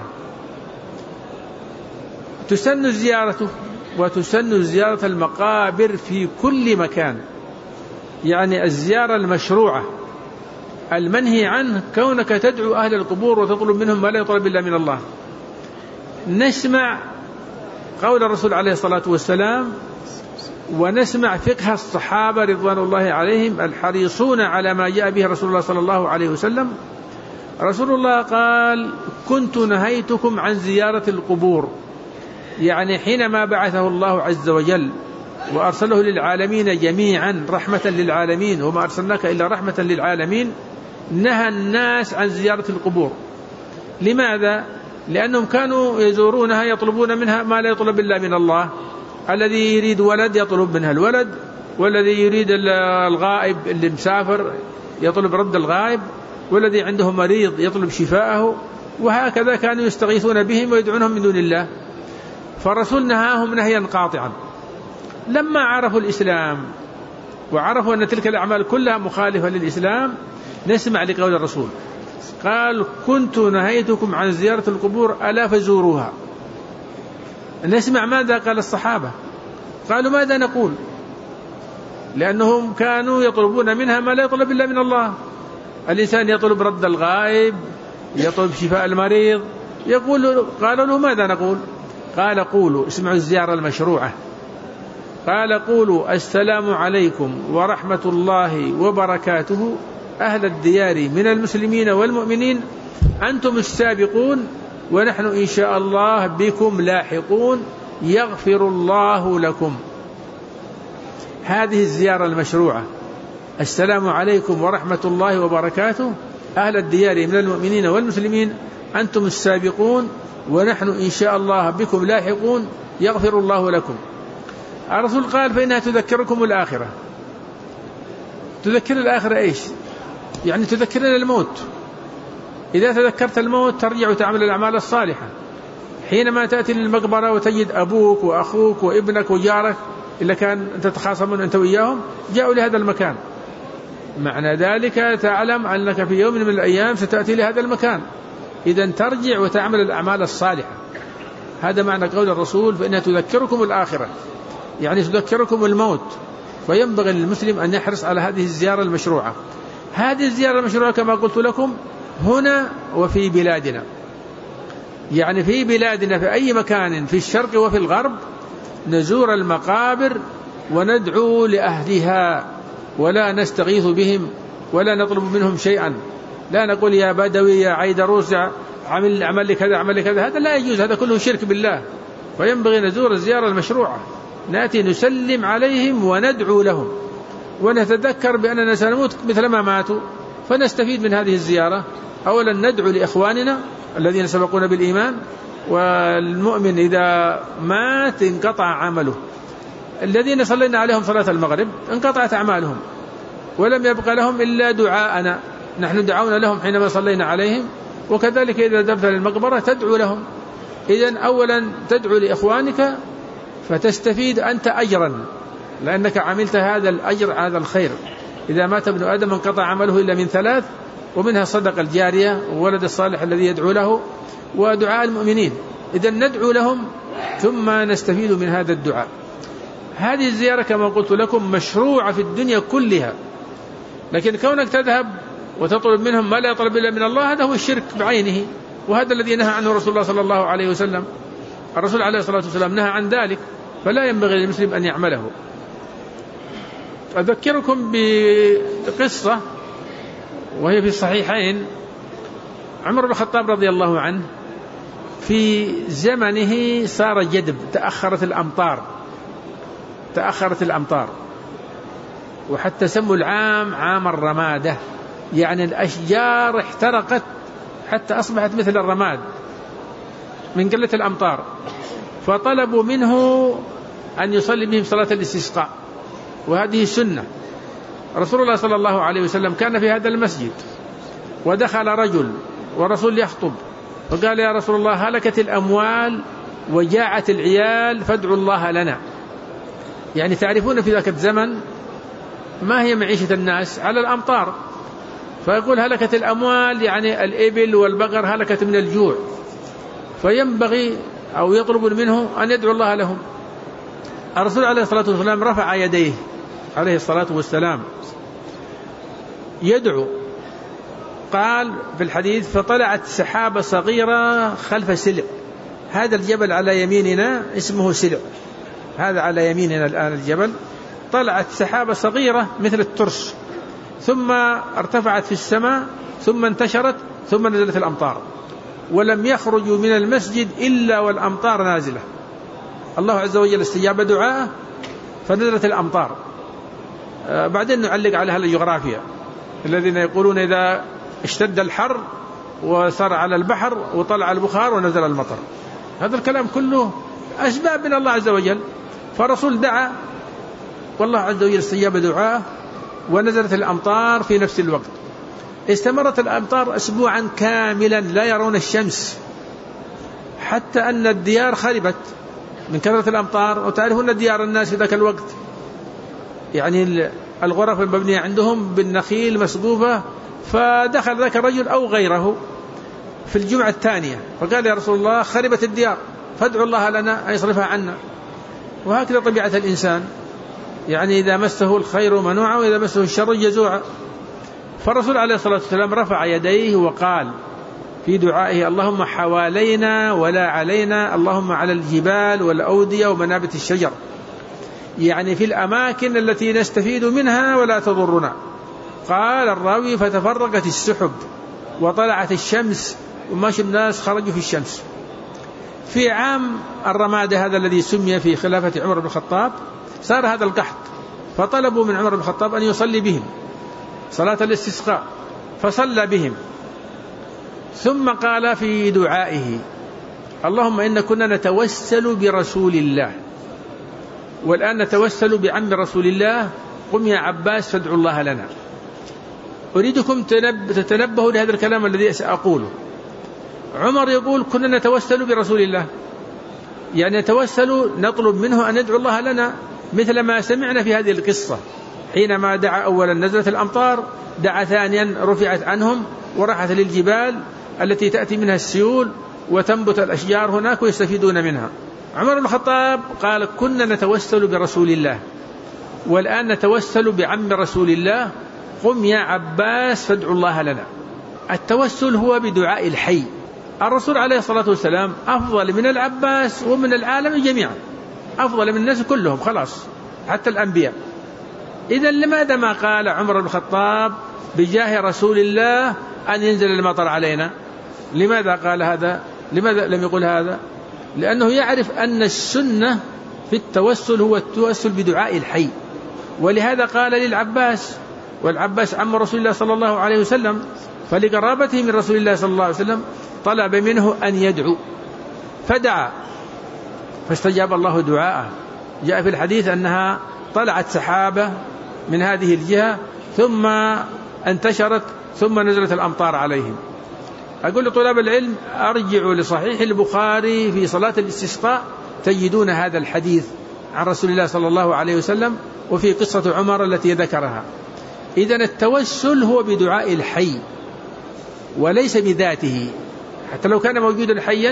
تسن زيارته، وتسن زيارة المقابر في كل مكان. يعني الزيارة المشروعة المنهي عنه كونك تدعو أهل القبور وتطلب منهم ما لا يطلب إلا من الله. نسمع قول الرسول عليه الصلاة والسلام ونسمع فقه الصحابة رضوان الله عليهم الحريصون على ما جاء به رسول الله صلى الله عليه وسلم. رسول الله قال كنت نهيتكم عن زيارة القبور، يعني حينما بعثه الله عز وجل وأرسله للعالمين جميعا رحمة للعالمين وما أرسلناك إلا رحمة للعالمين، نهى الناس عن زيارة القبور. لماذا؟ لأنهم كانوا يزورونها يطلبون منها ما لا يطلب إلا من الله. الذي يريد ولد يطلب منها الولد، والذي يريد الغائب اللي مسافر يطلب رد الغائب، والذي عنده مريض يطلب شفاءه، وهكذا كانوا يستغيثون بهم ويدعونهم من دون الله. فالرسول نهاهم نهيا قاطعا. لما عرفوا الإسلام وعرفوا أن تلك الأعمال كلها مخالفة للإسلام نسمع لقول الرسول قال كنت نهيتكم عن زيارة القبور ألا فزوروها. نسمع ماذا قال الصحابة، قالوا ماذا نقول، لأنهم كانوا يطلبون منها ما لا يطلب إلا من الله. الإنسان يطلب رد الغائب، يطلب شفاء المريض، قالوا له ماذا نقول، قال قولوا، اسمعوا الزيارة المشروعة، قال قولوا السلام عليكم ورحمة الله وبركاته أهل الديار من المسلمين والمؤمنين أنتم السابقون ونحن إن شاء الله بكم لاحقون يغفر الله لكم. هذه الزيارة المشروعة، السلام عليكم ورحمة الله وبركاته أهل الديار من المؤمنين والمسلمين أنتم السابقون ونحن إن شاء الله بكم لاحقون يغفر الله لكم. الرسول قال فإنها تذكركم الآخرة. تذكر الآخرة إيش؟ يعني تذكرنا الموت. إذا تذكرت الموت ترجع وتعمل الأعمال الصالحة. حينما تأتي للمقبرة وتجد أبوك وأخوك وابنك وجارك إلا كان أنت تخاصمون أنت وإياهم جاءوا لهذا المكان، معنى ذلك تعلم أنك في يوم من الأيام ستأتي لهذا المكان. إذن ترجع وتعمل الأعمال الصالحة. هذا معنى قول الرسول فإنها تذكركم الآخرة، يعني تذكركم الموت. وينبغي للمسلم أن يحرص على هذه الزيارة المشروعة. هذه الزيارة المشروعة كما قلت لكم هنا وفي بلادنا، يعني في بلادنا في أي مكان في الشرق وفي الغرب نزور المقابر وندعو لأهلها ولا نستغيث بهم ولا نطلب منهم شيئا. لا نقول يا بدوي يا عيدروس عمل لي كذا عمل لي كذا، هذا لا يجوز، هذا كله شرك بالله. وينبغي نزور الزيارة المشروعة، نأتي نسلم عليهم وندعو لهم ونتذكر بأننا سنموت مثل ما ماتوا، فنستفيد من هذه الزيارة. أولا ندعو لإخواننا الذين سبقونا بالإيمان، والمؤمن إذا مات انقطع عمله. الذين صلينا عليهم صلاة المغرب انقطعت أعمالهم ولم يبقى لهم إلا دعاءنا، نحن دعونا لهم حينما صلينا عليهم، وكذلك إذا ذهبت للمقبرة تدعو لهم. إذن أولا تدعو لإخوانك فتستفيد أنت أجرا لأنك عملت هذا الأجر هذا الخير. إذا مات ابن آدم انقطع عمله إلا من ثلاث، ومنها الصدقة الجارية وولد الصالح الذي يدعو له ودعاء المؤمنين. إذا ندعو لهم ثم نستفيد من هذا الدعاء. هذه الزيارة كما قلت لكم مشروعة في الدنيا كلها، لكن كونك تذهب وتطلب منهم ما لا يطلب إلا من الله هذا هو الشرك بعينه، وهذا الذي نهى عنه رسول الله صلى الله عليه وسلم. الرسول عليه الصلاة والسلام نهى عن ذلك، فلا ينبغي للمسلم أن يعمله. أذكركم بقصة وهي في الصحيحين. عمر بن الخطاب رضي الله عنه في زمنه صار جدب، تأخرت الأمطار، وحتى سموا العام عام الرمادة، يعني الأشجار احترقت حتى أصبحت مثل الرماد من قلة الأمطار. فطلبوا منه أن يصلي بهم صلاة الاستسقاء، وهذه سنة. رسول الله صلى الله عليه وسلم كان في هذا المسجد، ودخل رجل ورسول يخطب، فقال يا رسول الله هلكت الأموال وجاعت العيال فادعوا الله لنا. يعني تعرفون في ذاك الزمن ما هي معيشة الناس على الأمطار، فيقول هلكت الأموال يعني الإبل والبقر هلكت من الجوع، فينبغي أو يطلب منه أن يدعو الله لهم. الرسول عليه الصلاة والسلام رفع يديه عليه الصلاة والسلام يدعو. قال في الحديث فطلعت سحابة صغيرة خلف سلع، هذا الجبل على يميننا اسمه سلع، هذا على يميننا الآن الجبل، طلعت سحابة صغيرة مثل الترس، ثم ارتفعت في السماء، ثم انتشرت، ثم نزلت الأمطار، ولم يخرجوا من المسجد إلا والأمطار نازلة. الله عز وجل استجاب دعاءه فنزلت الأمطار. بعدين نعلق على الجغرافيا الذين يقولون إذا اشتد الحر وصار على البحر وطلع البخار ونزل المطر، هذا الكلام كله أسباب من الله عز وجل. فالرسول دعا والله عز وجل استجاب دعاءه ونزلت الأمطار في نفس الوقت. استمرت الأمطار أسبوعا كاملا لا يرون الشمس، حتى أن الديار خربت من كثرة الأمطار. وتعرفون ديار الناس في ذاك الوقت يعني الغرف المبنية عندهم بالنخيل مسقوفة، فدخل ذاك الرجل أو غيره في الجمعة الثانية فقال يا رسول الله خربت الديار فادعوا الله لنا أن يصرفها عنا. وهكذا طبيعة الإنسان، يعني إذا مسه الخير منوعا وإذا مسه الشر جزوعا. فالرسول عليه الصلاة والسلام رفع يديه وقال في دعائه اللهم حوالينا ولا علينا، اللهم على الجبال والأودية ومنابت الشجر، يعني في الأماكن التي نستفيد منها ولا تضرنا. قال الراوي فتفرقت السحب وطلعت الشمس وماشي الناس خرجوا في الشمس. في عام الرمادة هذا الذي سمي في خلافة عمر بن الخطاب صار هذا القحط، فطلبوا من عمر بن الخطاب أن يصلي بهم صلاة الاستسقاء، فصلى بهم. ثم قال في دعائه اللهم إن كنا نتوسل برسول الله والآن نتوسل بعم رسول الله، قم يا عباس فادعوا الله لنا. أريدكم تتنبهوا لهذا الكلام الذي سأقوله. عمر يقول كنا نتوسل برسول الله، يعني نتوسل نطلب منه أن يدعو الله لنا، مثل ما سمعنا في هذه القصة حينما دعا أولا نزلت الأمطار، دعا ثانيا رفعت عنهم وراحت للجبال التي تأتي منها السيول وتنبت الأشجار هناك ويستفيدون منها. عمر بن الخطاب قال كنا نتوسل برسول الله والآن نتوسل بعم رسول الله، قم يا عباس فادعوا الله لنا. التوسل هو بدعاء الحي. الرسول عليه الصلاة والسلام أفضل من العباس ومن العالم جميعا، أفضل من الناس كلهم خلاص حتى الأنبياء. إذن لماذا ما قال عمر بن الخطاب بجاه رسول الله أن ينزل المطر علينا؟ لماذا قال هذا؟ لماذا لم يقول هذا؟ لأنه يعرف أن السنة في التوسل هو التوسل بدعاء الحي، ولهذا قال للعباس، والعباس عم رسول الله صلى الله عليه وسلم، فلقرابته من رسول الله صلى الله عليه وسلم طلب منه أن يدعو فدعا فاستجاب الله دعاءه. جاء في الحديث أنها طلعت سحابة من هذه الجهة ثم انتشرت ثم نزلت الأمطار عليهم. أقول لطلاب العلم أرجعوا لصحيح البخاري في صلاة الاستسقاء تجدون هذا الحديث عن رسول الله صلى الله عليه وسلم وفي قصة عمر التي ذكرها. إذن التوسل هو بدعاء الحي وليس بذاته، حتى لو كان موجودا حيا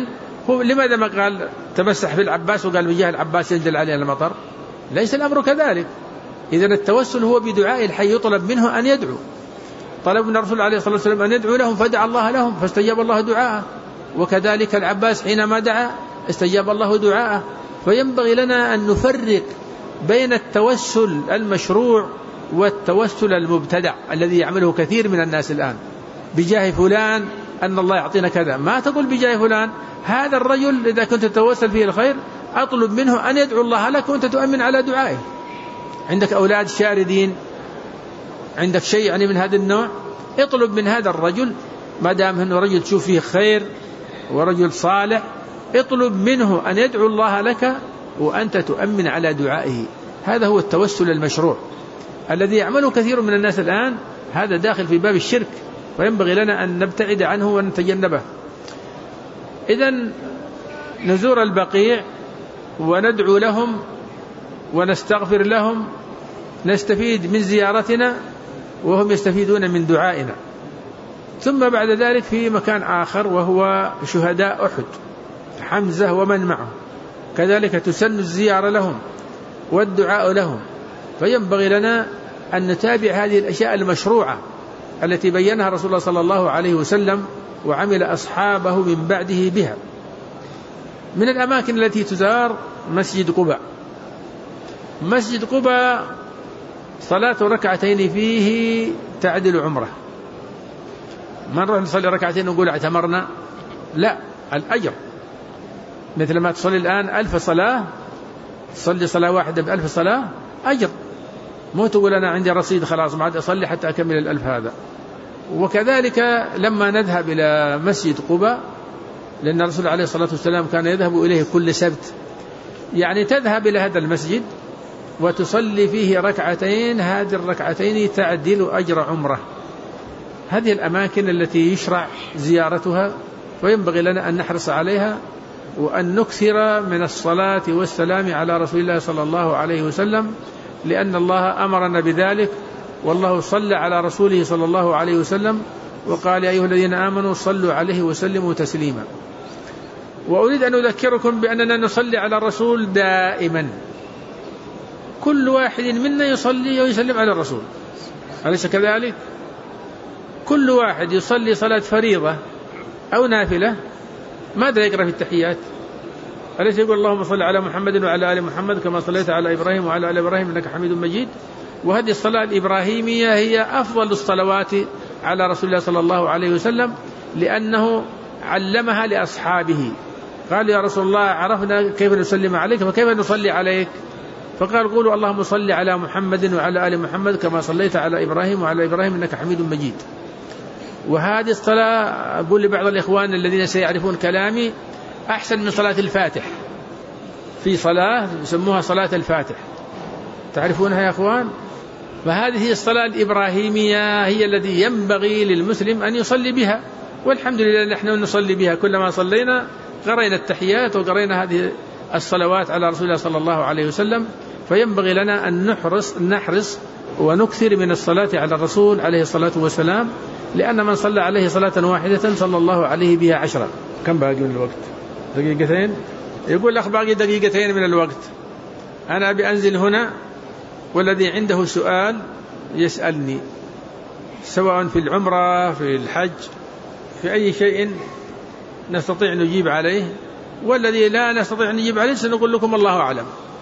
هو لماذا ما قال تمسح في العباس وقال بجاه العباس ينزل علينا المطر؟ ليس الأمر كذلك. إذن التوسل هو بدعاء الحي، يطلب منه أن يدعو. طلب من الرسول عليه الصلاة والسلام أن يدعو لهم فدعا الله لهم فاستجاب الله دعاءه، وكذلك العباس حينما دعا استجاب الله دعاءه. فينبغي لنا أن نفرق بين التوسل المشروع والتوسل المبتدع الذي يعمله كثير من الناس الآن. بجاه فلان أن الله يعطينا كذا، ما تقول بجاه فلان. هذا الرجل إذا كنت تتوسل فيه الخير أطلب منه أن يدعو الله لك وأنت تؤمن على دعائه. عندك أولاد شاردين، عندك شيء يعني من هذا النوع، اطلب من هذا الرجل ما دام أنه رجل تشوف فيه خير ورجل صالح، اطلب منه أن يدعو الله لك وأنت تؤمن على دعائه. هذا هو التوسل المشروع. الذي يعمله كثير من الناس الآن هذا داخل في باب الشرك، وينبغي لنا أن نبتعد عنه ونتجنبه. إذن نزور البقيع وندعو لهم ونستغفر لهم، نستفيد من زيارتنا وهم يستفيدون من دعائنا. ثم بعد ذلك في مكان آخر وهو شهداء أحد، حمزة ومن معه، كذلك تسن الزيارة لهم والدعاء لهم. فينبغي لنا أن نتابع هذه الأشياء المشروعة التي بينها رسول الله صلى الله عليه وسلم وعمل أصحابه من بعده بها. من الأماكن التي تزار مسجد قباء. مسجد قباء صلاة ركعتين فيه تعدل عمره. ما نروح نصلي ركعتين ونقول اعتمرنا، لا، الأجر مثل ما تصلي الآن 1000 صلاة، تصلي صلاة واحدة ب1000 صلاة أجر، مو تقول أنا عندي رصيد خلاص ما عاد أصلي حتى أكمل 1000 هذا. وكذلك لما نذهب إلى مسجد قباء، لأن الرسول عليه الصلاة والسلام كان يذهب إليه كل سبت، يعني تذهب إلى هذا المسجد وتصلي فيه ركعتين، هذه الركعتين تعدل أجر عمره. هذه الأماكن التي يشرع زيارتها، وينبغي لنا أن نحرص عليها وأن نكثر من الصلاة والسلام على رسول الله صلى الله عليه وسلم، لأن الله أمرنا بذلك، والله صلى على رسوله صلى الله عليه وسلم وقال يا أيها الذين آمنوا صلوا عليه وسلموا تسليما. وأريد أن أذكركم بأننا نصلي على الرسول دائما، كل واحد منا يصلي ويسلم على الرسول، أليس كذلك؟ كل واحد يصلي صلاة فريضة أو نافلة ماذا يقرأ في التحيات؟ أليس يقول اللهم صل على محمد وعلى آل محمد كما صليت على إبراهيم وعلى آل إبراهيم إنك حميد مجيد. وهذه الصلاة الإبراهيمية هي أفضل الصلوات على رسول الله صلى الله عليه وسلم، لأنه علمها لأصحابه. قال يا رسول الله عرفنا كيف نسلم عليك فكيف نصلي عليك؟ فقال قولوا اللهم صل على محمد وعلى آل محمد كما صليت على إبراهيم وعلى إبراهيم إنك حميد مجيد. وهذه الصلاة أقول لبعض الإخوان الذين سيعرفون كلامي أحسن من صلاة الفاتح. في صلاة يسموها صلاة الفاتح، تعرفونها يا أخوان؟ فهذه هي الصلاة الإبراهيمية، هي التي ينبغي للمسلم أن يصلي بها، والحمد لله نحن نصلي بها. كلما صلينا قرينا التحيات وقرينا هذه الصلوات على رسول الله صلى الله عليه وسلم. فينبغي لنا أن نحرص ونكثر من الصلاة على الرسول عليه الصلاة والسلام، لأن من صلى عليه صلاة واحدة صلى الله عليه بها 10. كم باقي من الوقت؟ دقيقتين. يقول الأخ باقي دقيقتين من الوقت، أنا أبي أنزل هنا والذي عنده سؤال يسألني، سواء في العمرة في الحج في أي شيء نستطيع نجيب عليه، والذي لا نستطيع نجيب عليه سنقول لكم الله أعلم.